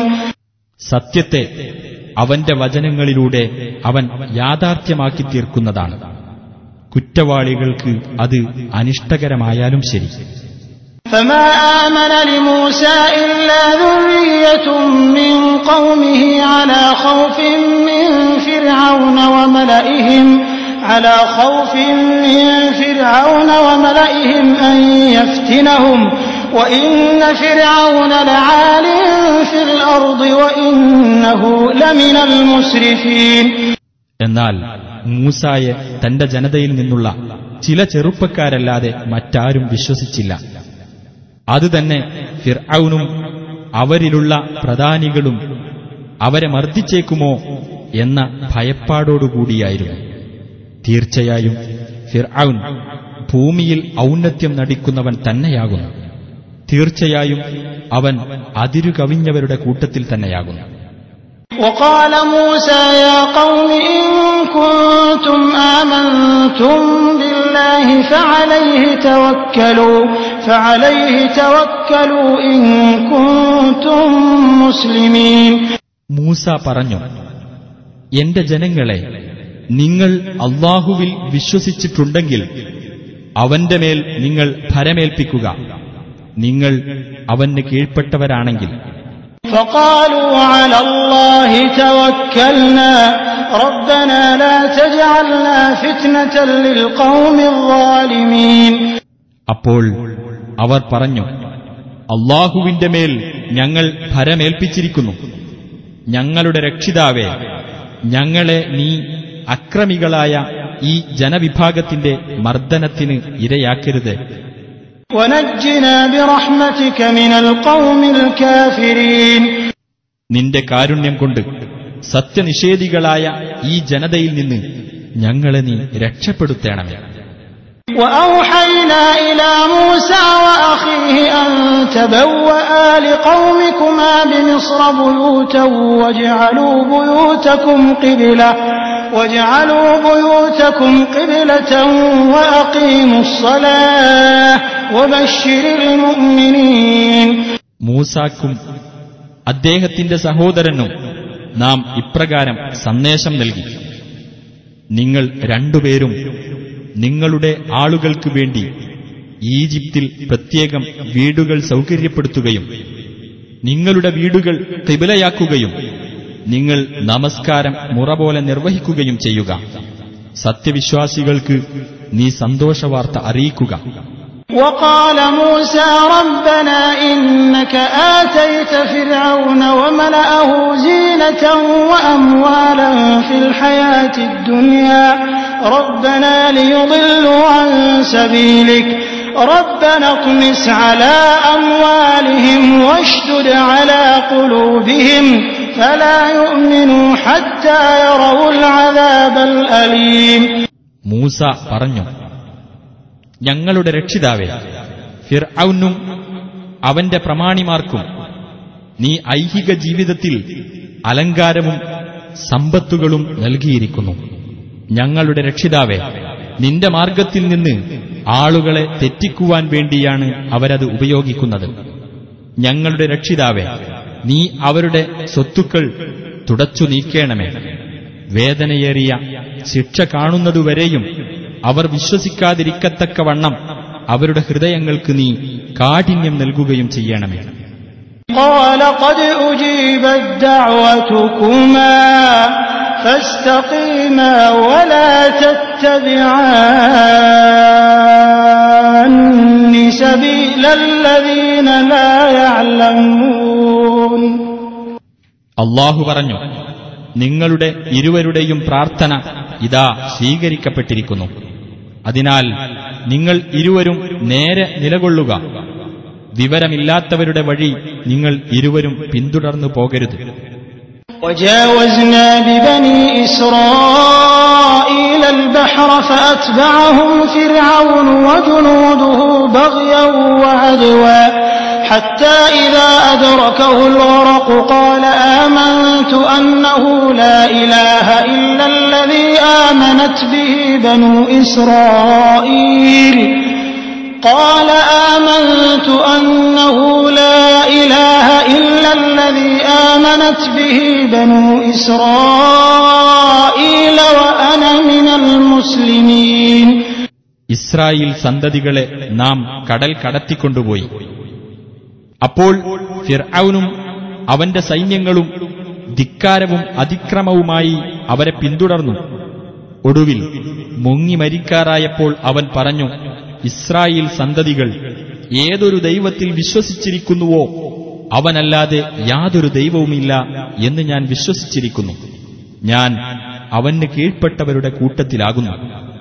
സത്യത്തെ അവന്റെ വചനങ്ങളിലൂടെ അവൻ യാഥാർത്ഥ്യമാക്കി തീർക്കുന്നതാണ്. കുറ്റവാളികൾക്ക് അത് അനിഷ്ടകരമായാലും ശരി. فما آمن لموسى إلا ذرية من قومه على خوف من فرعون وملئهم أن يفتنهم وإن فرعون لعال في الأرض وإنه لمن المسرفين. എന്നാൽ മൂസായെ തന്റെ ജനതയിൽ നിന്നുള്ള ചില ചെറുപ്പക്കാരല്ലാതെ മറ്റാരും വിശ്വസിച്ചില്ല. അതുതന്നെ ഫിർഔനും അവരിലുള്ള പ്രധാനികളും അവരെ മർദ്ദിച്ചേക്കുമോ എന്ന ഭയപ്പാടോടുകൂടിയായിരുന്നു. തീർച്ചയായും ഫിർഔൻ ഭൂമിയിൽ ഔന്നത്യം നടിക്കുന്നവൻ തന്നെയാകുന്നു. തീർച്ചയായും അവൻ അതിരുകവിഞ്ഞവരുടെ കൂട്ടത്തിൽ തന്നെയാകുന്നു. وقال موسى يا قوم إن كنتم آمنتم بالله فعليه توكلوا إن كنتم مسلمين. മൂസ പറഞ്ഞു, എന്റെ ജനങ്ങളെ, നിങ്ങൾ അല്ലാഹുവിൽ വിശ്വസിച്ചിട്ടുണ്ടെങ്കിൽ അവന്റെ മേൽ നിങ്ങൾ ഭരമേൽപ്പിക്കുക, നിങ്ങൾ അവന് കീഴ്പ്പെട്ടവരാണെങ്കിൽ. فقالوا على الله توكلنا ربنا لا تجعلنا فتنة للقوم الظالمين. അപ്പോൾ അവർ പറഞ്ഞു, അല്ലാഹുവിന്റെ മേൽ ഞങ്ങൾ ഭരമേൽപ്പിച്ചിരിക്കുന്നു. ഞങ്ങളുടെ രക്ഷിതാവേ, ഞങ്ങളെ നീ അക്രമികളായ ഈ ജനവിഭാഗത്തിന്റെ മർദ്ദനത്തിന് ഇരയാക്കരുത്. وَنَجِّنَا بِرَحْمَتِكَ مِنَ الْقَوْمِ الْكَافِرِينَ. നിന്റെ കാരുണ്യം കൊണ്ട് സത്യനിഷേധികളായ ഈ ജനതയിൽ നിന്ന് ഞങ്ങളെ നീ രക്ഷപ്പെടുത്തേണമേ. وَأَوْحَيْنَا إِلَى مُوسَى وَأَخِيهِ أَن تَبَوَّآ لِقَوْمِكُمَا بِمِصْرَ بُيُوتًا وَاجْعَلُوا بُيُوتَكُمْ قِبْلَةً وَأَقِيمُوا الصَّلَاةَ وَبَشِّرِ الْمُؤْمِنِينَ. മൂസാക്കും അദ്ദേഹത്തിന്റെ സഹോദരനും നാം ഇപ്രകാരം സന്ദേശം നൽകി: നിങ്ങൾ രണ്ടുപേരും നിങ്ങളുടെ ആളുകൾക്ക് വേണ്ടി ഈജിപ്തിൽ പ്രത്യേകം വീടുകൾ സൗകര്യപ്പെടുത്തുകയും നിങ്ങളുടെ വീടുകൾ ഖിബലയാക്കുകയും നിങ്ങൾ നമസ്കാരം മുറ പോലെ നിർവഹിക്കുകയും ചെയ്യുക. സത്യവിശ്വാസികൾക്ക് നീ സന്തോഷവാർത്ത അറിയിക്കുക. وقال موسى ربنا إنك آتيت فرعون وملأه زينة وأموالا في الحياة الدنيا ربنا ليضلوا عن سبيلك ربنا اطمس على أموالهم واشدد على قلوبهم فلا يؤمنوا حتى يروا العذاب الأليم. മൂസ പറഞ്ഞു, ഞങ്ങളുടെ രക്ഷിതാവേ, ഫിർഔനും അവന്റെ പ്രമാണിമാർക്കും നീ ഐഹിക ജീവിതത്തിൽ അലങ്കാരവും സമ്പത്തുകളും നൽകിയിരിക്കുന്നു. ഞങ്ങളുടെ രക്ഷിതാവേ, നിന്റെ മാർഗത്തിൽ നിന്ന് ആളുകളെ തെറ്റിക്കുവാൻ വേണ്ടിയാണ് അവരത് ഉപയോഗിക്കുന്നത്. ഞങ്ങളുടെ രക്ഷിതാവേ, നീ അവരുടെ സ്വത്തുക്കൾ തുടച്ചു നീക്കേണമേ. വേദനയേറിയ ശിക്ഷ കാണുന്നതുവരെയും അവർ വിശ്വസിക്കാതിരിക്കത്തക്കവണ്ണം അവരുടെ ഹൃദയങ്ങൾക്ക് നീ കാഠിന്യം നൽകുകയും ചെയ്യണമേ. قال قد أجيبت دعوتكما فاستقيما ولا تتبعان سبيل الذين لا يعلمون. അല്ലാഹു പറഞ്ഞു, നിങ്ങളുടെ ഇരുവരുടെയും പ്രാർത്ഥന ഇതാ സ്വീകരിക്കപ്പെട്ടിരിക്കുന്നു. അതിനാൽ നിങ്ങൾ ഇരുവരും നേരെ നിലകൊള്ളുക. വിവരമില്ലാത്തവരുടെ വഴി നിങ്ങൾ ഇരുവരും പിന്തുടർന്നു പോകരുത്. وجاوزنا ببني إسرائيل البحر فأتبعهم فرعون وجنوده بغيا وعدوا حتى إذا أدركه الغرق قال آمنت أنه لا إله إلا الذي آمنت به بنو إسرائيل قال آمنت أنه لا إله إلا الذي آمنت به بنو إسرائيل وأنا من المسلمين. المسلمين ഇസ്രായേൽ സന്തതികളെ നാം കടൽ കടത്തിക്കൊണ്ടുപോയി. അപ്പോൾ ഫിർഔനും അവന്റെ സൈന്യങ്ങളും ധിക്കാരവും അതിക്രമവുമായി അവരെ പിന്തുടർന്നു. ഒടുവിൽ മുങ്ങി മരിക്കാറായപ്പോൾ അവൻ പറഞ്ഞു, ഇസ്രായേൽ സന്തതികൾ ഏതൊരു ദൈവത്തിൽ വിശ്വസിച്ചിരിക്കുന്നുവോ അവനല്ലാതെ യാതൊരു ദൈവവുമില്ല എന്ന് ഞാൻ വിശ്വസിച്ചിരിക്കുന്നു. ഞാൻ അവന് കീഴ്പ്പെട്ടവരുടെ കൂട്ടത്തിലാകുന്നു.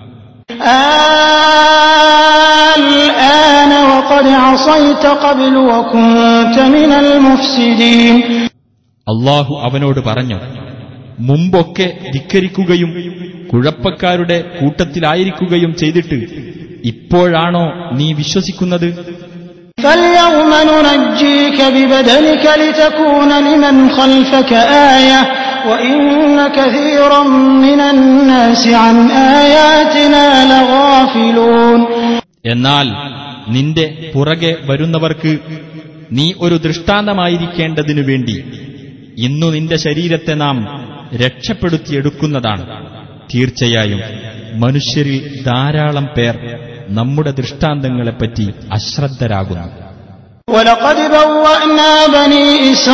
الآن وقد عصيت قبل وكنت من المفسدين അല്ലാഹു അവനോട് പറഞ്ഞു, മുമ്പൊക്കെ ധിക്കരിക്കുകയും കുഴപ്പക്കാരുടെ കൂട്ടത്തിലായിരിക്കുകയും ചെയ്തിട്ട് ഇപ്പോഴാണോ നീ വിശ്വസിക്കുന്നത്? فاليوم ننجيك ببدنك لتكون لمن خلفك آية وإن كثيرا من الناس عن آياتنا لغافلون എന്നാൽ നിന്റെ പുറകെ വരുന്നവർക്ക് നീ ഒരു ദൃഷ്ടാന്തമായിരിക്കേണ്ടതിനു വേണ്ടി ഇന്നു നിന്റെ ശരീരത്തെ നാം രക്ഷപ്പെടുത്തിയെടുക്കുന്നതാണ്. തീർച്ചയായും മനുഷ്യരിൽ ധാരാളം പേർ നമ്മുടെ ദൃഷ്ടാന്തങ്ങളെപ്പറ്റി അശ്രദ്ധരാകുന്നു. ولقد بوأنا بني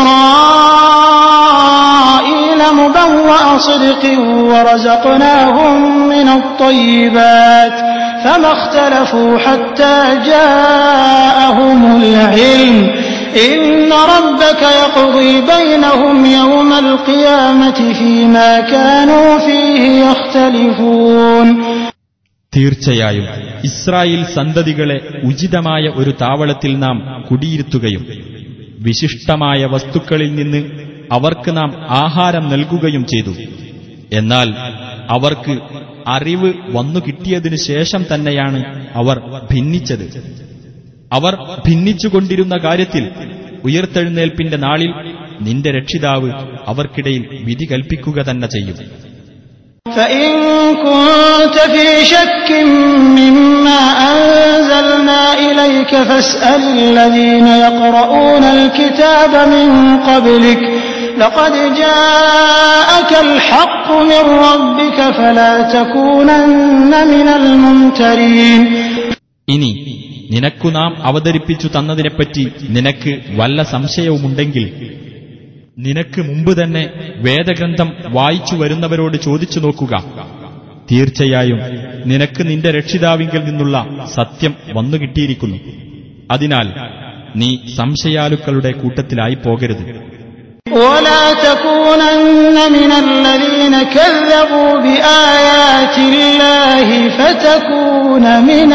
إسرائيل مبوأ صدق ورزقناهم من الطيبات فما اختلفوا حتى جاءهم العلم إن ربك يقضي بينهم يوم القيامة فيما كانوا فيه يختلفون തീർച്ചയായും ഇസ്രായേൽ സന്തതികളെ ഉചിതമായ ഒരു താവളത്തിൽ നാം കുടിയിരുത്തുകയും വിശിഷ്ടമായ വസ്തുക്കളിൽ നിന്ന് അവർക്ക് നാം ആഹാരം നൽകുകയും ചെയ്തു. എന്നാൽ അവർക്ക് അറിവ് വന്നു കിട്ടിയതിനു ശേഷം തന്നെയാണ് അവർ ഭിന്നിച്ചത്. അവർ ഭിന്നിച്ചുകൊണ്ടിരുന്ന കാര്യത്തിൽ ഉയർത്തെഴുന്നേൽപ്പിന്റെ നാളിൽ നിന്റെ രക്ഷിതാവ് അവർക്കിടയിൽ വിധി കൽപ്പിക്കുക തന്നെ ചെയ്യും. فإن كنت في شك مما أنزلنا إليك فاسأل الذين يقرؤون الكتاب من قبلك لقد جاءك الحق من ربك فلا تكونن من الممترين ഇനി നിനക്കു നാം അവതരിപ്പിച്ചു തന്നതിനെപ്പറ്റി നിനക്ക് വല്ല സംശയവുമുണ്ടെങ്കിൽ നിനക്ക് മുമ്പ് തന്നെ വേദഗ്രന്ഥം വായിച്ചു വരുന്നവരോട് ചോദിച്ചു നോക്കുക. തീർച്ചയായും നിനക്ക് നിന്റെ രക്ഷിതാവിങ്കിൽ നിന്നുള്ള സത്യം വന്നുകിട്ടിയിരിക്കുന്നു. അതിനാൽ നീ സംശയാലുക്കളുടെ കൂട്ടത്തിലായി പോകരുത്. ولا تكونن من الذين كذبوا بآيات الله فتكون من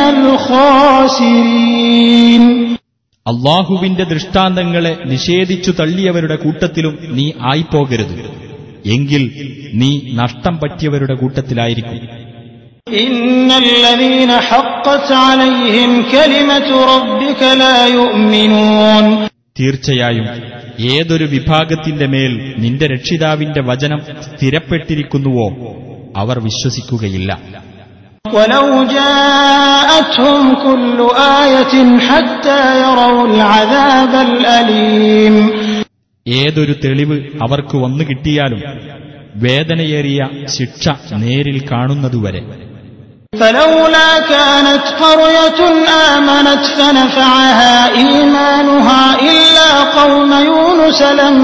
الخاسرين അള്ളാഹുവിന്റെ ദൃഷ്ടാന്തങ്ങളെ നിഷേധിച്ചു തള്ളിയവരുടെ കൂട്ടത്തിലും നീ ആയിപ്പോകരുത്. എങ്കിൽ നീ നഷ്ടം പറ്റിയവരുടെ കൂട്ടത്തിലായിരിക്കും. إن الذين حقت عليهم كلمة ربك لا يؤمنون തീർച്ചയായും ഏതൊരു വിഭാഗത്തിന്റെ മേൽ നിന്റെ രക്ഷിതാവിന്റെ വചനം സ്ഥിരപ്പെട്ടിരിക്കുന്നുവോ അവർ വിശ്വസിക്കുകയില്ല. ولو جاءتهم كل آية حتى يروا العذاب الأليم ഏതൊരു തെളിവ് അവർക്ക് വന്നു കിട്ടിയാലും വേദനയേറിയ ശിക്ഷ നേരിൽ കാണുന്നതുവരെ. فلولا كانت قرية آمنت فنفعها إيمانها إلا قوم يونس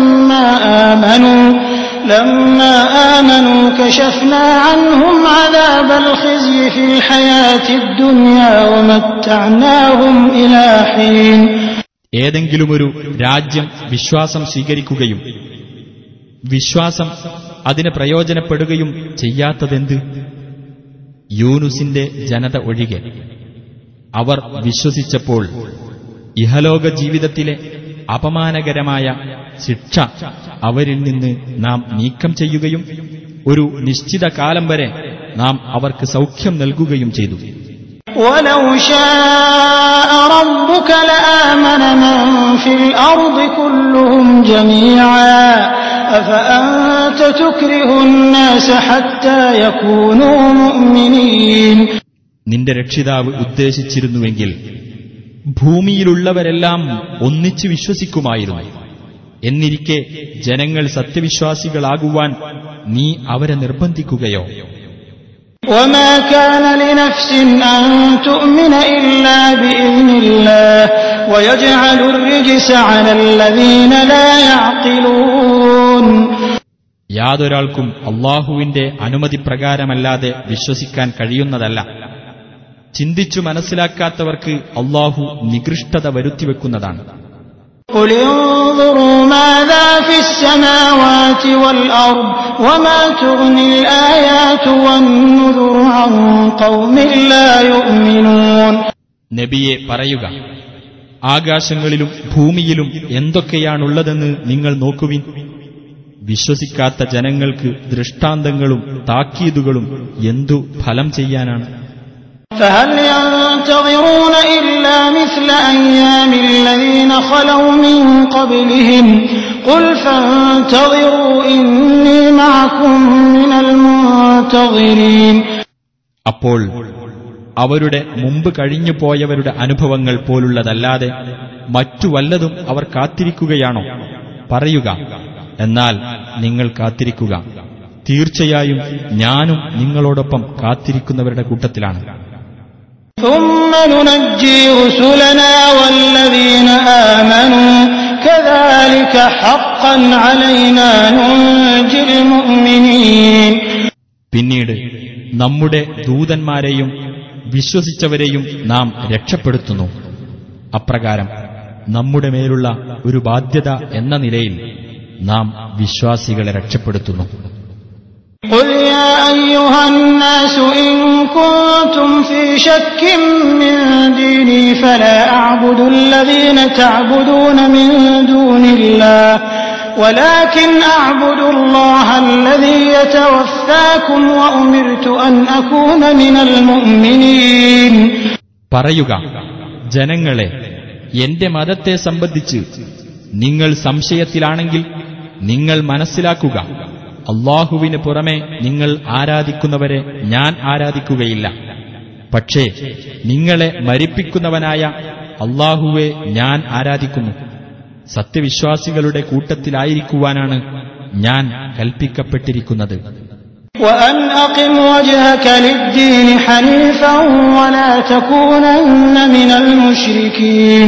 لما آمنوا كشفنا عنهم عذاب الخزي في الحياة الدنيا ومتعناهم إلى حين ഏതെങ്കിലുമൊരു രാജ്യം വിശ്വാസം സ്വീകരിക്കുകയും വിശ്വാസം അതിന് പ്രയോജനപ്പെടുകയും ചെയ്യാത്തതെന്ത്? യൂനുസിന്റെ ജനത ഒഴികെ. അവർ വിശ്വസിച്ചപ്പോൾ ഇഹലോക ജീവിതത്തിലെ അപമാനകരമായ ശിക്ഷ അവരിൽ നിന്ന് നാം നീക്കം ചെയ്യുകയും ഒരു നിശ്ചിത കാലം വരെ നാം അവർക്ക് സൗഖ്യം നൽകുകയും ചെയ്തു. وَلَوْ شَاءَ رَبُّكَ لَآمَنَ مَن فِي الْأَرْضِ كُلُّهُمْ جَمِيعًا أَفَأَنتَ تُكْرِهُ النَّاسَ حَتَّى يَكُونُوا مُؤْمِنِينَ നിന്റെ രക്ഷിതാവ് ഉദ്ദേശിച്ചിരുന്നുവെങ്കിൽ ഭൂമിയിലുള്ളവരെല്ലാം ഒന്നിച്ചു വിശ്വസിക്കുമായിരുന്നു. എന്നിരിക്കെ ജനങ്ങൾ സത്യവിശ്വാസികളാകുവാൻ നീ അവരെ നിർബന്ധിക്കുകയോ? وما كان لنفس أن تؤمن إلا بإذن الله ويجعل الرجس على الذين لا يعقلون. യാതൊരാൾക്കും അല്ലാഹുവിന്റെ അനുമതിപ്രകാരമല്ലാതെ വിശ്വസിക്കാൻ കഴിയുന്നതല്ല. ചിന്തിച്ചു മനസ്സിലാക്കാത്തവർക്ക് അല്ലാഹു നികൃഷ്ടത വരുത്തിവെക്കുന്നതാണ്. قل انظروا ماذا في السماوات والأرض وما تغني الآيات والنذر عن قوم لا يؤمنون. നബിയെ പറയുക, ആകാശങ്ങളിലും ഭൂമിയിലും എന്തൊക്കെയാണുള്ളതെന്ന് നിങ്ങൾ നോക്കുവിൻ. വിശ്വസിക്കാത്ത ജനങ്ങൾക്ക് ദൃഷ്ടാന്തങ്ങളും താക്കീതുകളും എന്തു ഫലം ചെയ്യാനാണ്. فهل ينتظرون إلا مثل أيام الذين خلوا من قبلهم قل فانتظروا إني معكم من المنتظرين. അപ്പോൾ അവരുടെ മുമ്പ് കഴിഞ്ഞു പോയവരുടെ അനുഭവങ്ങൾ പോലുള്ളതല്ലാതെ മറ്റു വല്ലതും അവർ കാത്തിരിക്കുകയാണോ? പറയുക, എന്നാൽ നിങ്ങൾ കാത്തിരിക്കുക, തീർച്ചയായും ഞാനും നിങ്ങളോടൊപ്പം കാത്തിരിക്കുന്നവരുടെ കൂട്ടത്തിലാണ്. ثم ننجي رسلنا والذين آمنوا كذلك حقا علينا ننجي المؤمنين. പിന്നീട് നമ്മുടെ ദൂതന്മാരെയും വിശ്വസിച്ചവരെയും നാം രക്ഷപ്പെടുത്തുന്നു. അപ്രകാരം നമ്മുടെ മേലുള്ള ഒരു ബാധ്യത എന്ന നിലയിൽ നാം വിശ്വാസികളെ രക്ഷപ്പെടുത്തുന്നു. قل يا أيها الناس إن كنتم في شك من ديني فلا أعبد الذين تعبدون من دون الله ولكن أعبد الله الذي يتوفاكم وأمرت أن أكون من المؤمنين. പറയുക, ജനങ്ങളെ, എന്റെ മതത്തെ സംബന്ധിച്ച് നിങ്ങൾ സംശയത്തിലാണെങ്കിൽ നിങ്ങൾ മനസ്സിലാക്കുക, അല്ലാഹുവിന് പുറമെ നിങ്ങൾ ആരാധിക്കുന്നവരെ ഞാൻ ആരാധിക്കുകയില്ല. പക്ഷേ നിങ്ങളെ മരിപ്പിക്കുന്നവനായ അല്ലാഹുവെ ഞാൻ ആരാധിക്കുന്നു. സത്യവിശ്വാസികളുടെ കൂട്ടത്തിലായിരിക്കുവാനാണ് ഞാൻ കൽപ്പിക്കപ്പെട്ടിരിക്കുന്നത്. وأن أقم وجهك للدين حنيفا ولا تكونن من المشركين.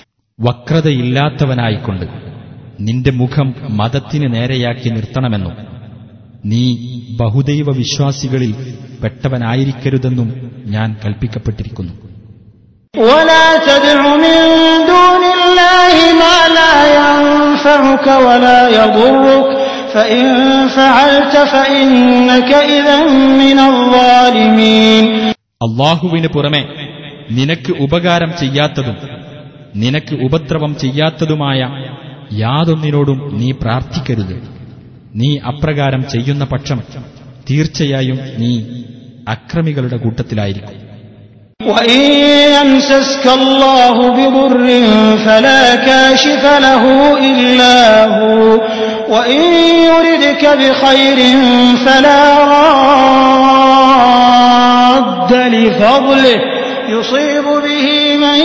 വക്രതയില്ലാത്തവനായിക്കൊണ്ട് നിന്റെ മുഖം മതത്തിന് നേരെയാക്കി നിർത്തണമെന്നും നീ ബഹുദൈവ വിശ്വാസികളിൽ പെട്ടവനായിരിക്കരുതെന്നും ഞാൻ കൽപ്പിക്കപ്പെട്ടിരിക്കുന്നു. ولا تدع من دون الله ما لا ينفعك ولا يضرك فإن فعلت فإنك إذا من الظالمين. അല്ലാഹുവിന് പുറമെ നിനക്ക് ഉപകാരം ചെയ്യാത്തതും നിനക്ക് ഉപദ്രവം ചെയ്യാത്തതുമായ യാതൊന്നിനോടും നീ പ്രാർത്ഥിക്കരുത്. നീ അപ്രകാരം ചെയ്യുന്ന പക്ഷം തീർച്ചയായും നീ അക്രമികളുടെ കൂട്ടത്തിലായിരിക്കും. وإن يمسسك الله بضر فلا كاشف له إلا هو وإن يردك بخير فلا راد لفضله يصيب به من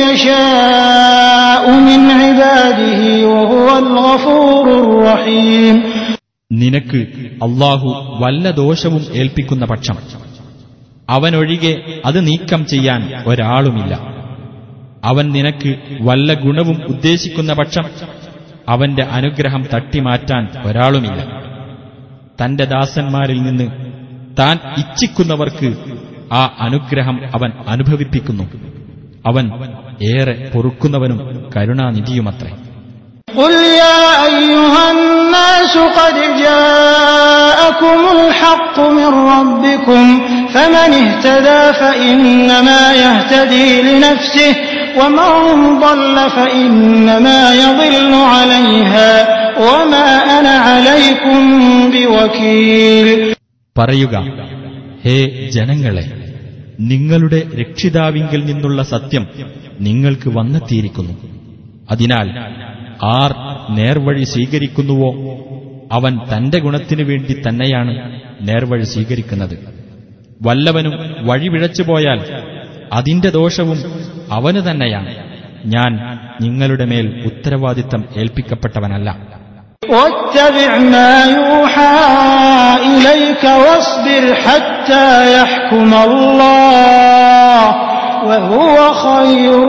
يشاء من عباده وهو الغفور الرحيم. നിനക്ക് അല്ലാഹു വല്ല ദോഷവും ഏൽപ്പിക്കുന്ന പക്ഷം അവനൊഴികെ അത് നീക്കം ചെയ്യാൻ ഒരാളുമില്ല. അവൻ നിനക്ക് വല്ല ഗുണവും ഉദ്ദേശിക്കുന്ന പക്ഷം അവന്റെ അനുഗ്രഹം തട്ടിമാറ്റാൻ ഒരാളുമില്ല. തന്റെ ദാസന്മാരിൽ നിന്ന് താൻ ഇച്ഛിക്കുന്നവർക്ക് ആ അനുഗ്രഹം അവൻ അനുഭവിപ്പിക്കുന്നു. അവൻ ഏറെ പൊറുക്കുന്നവനും കരുണാനിധിയുമത്രേ. قل يا أيها الناس قد جاءكم الحق من ربكم فمن اهتدى فإنما يهتدي لنفسه ومن ضل فإنما يضل عليها وما أنا عليكم بوكيل. പറയുക, ഹേ ജനങ്ങളെ, നിങ്ങളുടെ രക്ഷിതാവിങ്കിൽ നിന്നുള്ള സത്യം നിങ്ങൾക്ക് വന്നെത്തിയിരിക്കുന്നു. അതിനാൽ ആർ നേർവഴി സ്വീകരിക്കുന്നുവോ അവൻ തന്റെ ഗുണത്തിനു വേണ്ടി തന്നെയാണ് നേർവഴി സ്വീകരിക്കുന്നത്. വല്ലവനും വഴിപിഴച്ചുപോയാൽ അതിന്റെ ദോഷവും അവന് തന്നെയാണ്. ഞാൻ നിങ്ങളുടെ മേൽ ഉത്തരവാദിത്തം ഏൽപ്പിക്കപ്പെട്ടവനല്ല. واتبع ما يوحى إليك واصبر حتى يحكم الله وهو خير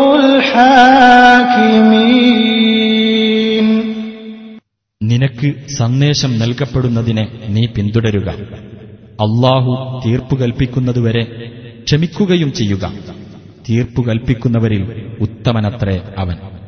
الحاكمين. നിനക്ക് സന്ദേശം നൽകപ്പെടുന്നതിനെ നീ പിന്തുടരുക. അല്ലാഹു തീർപ്പു കൽപ്പിക്കുന്നതുവരെ ക്ഷമിക്കുകയും ചെയ്യുക. തീർപ്പു കൽപ്പിക്കുന്നവരിൽ ഉത്തമനത്രേ അവൻ.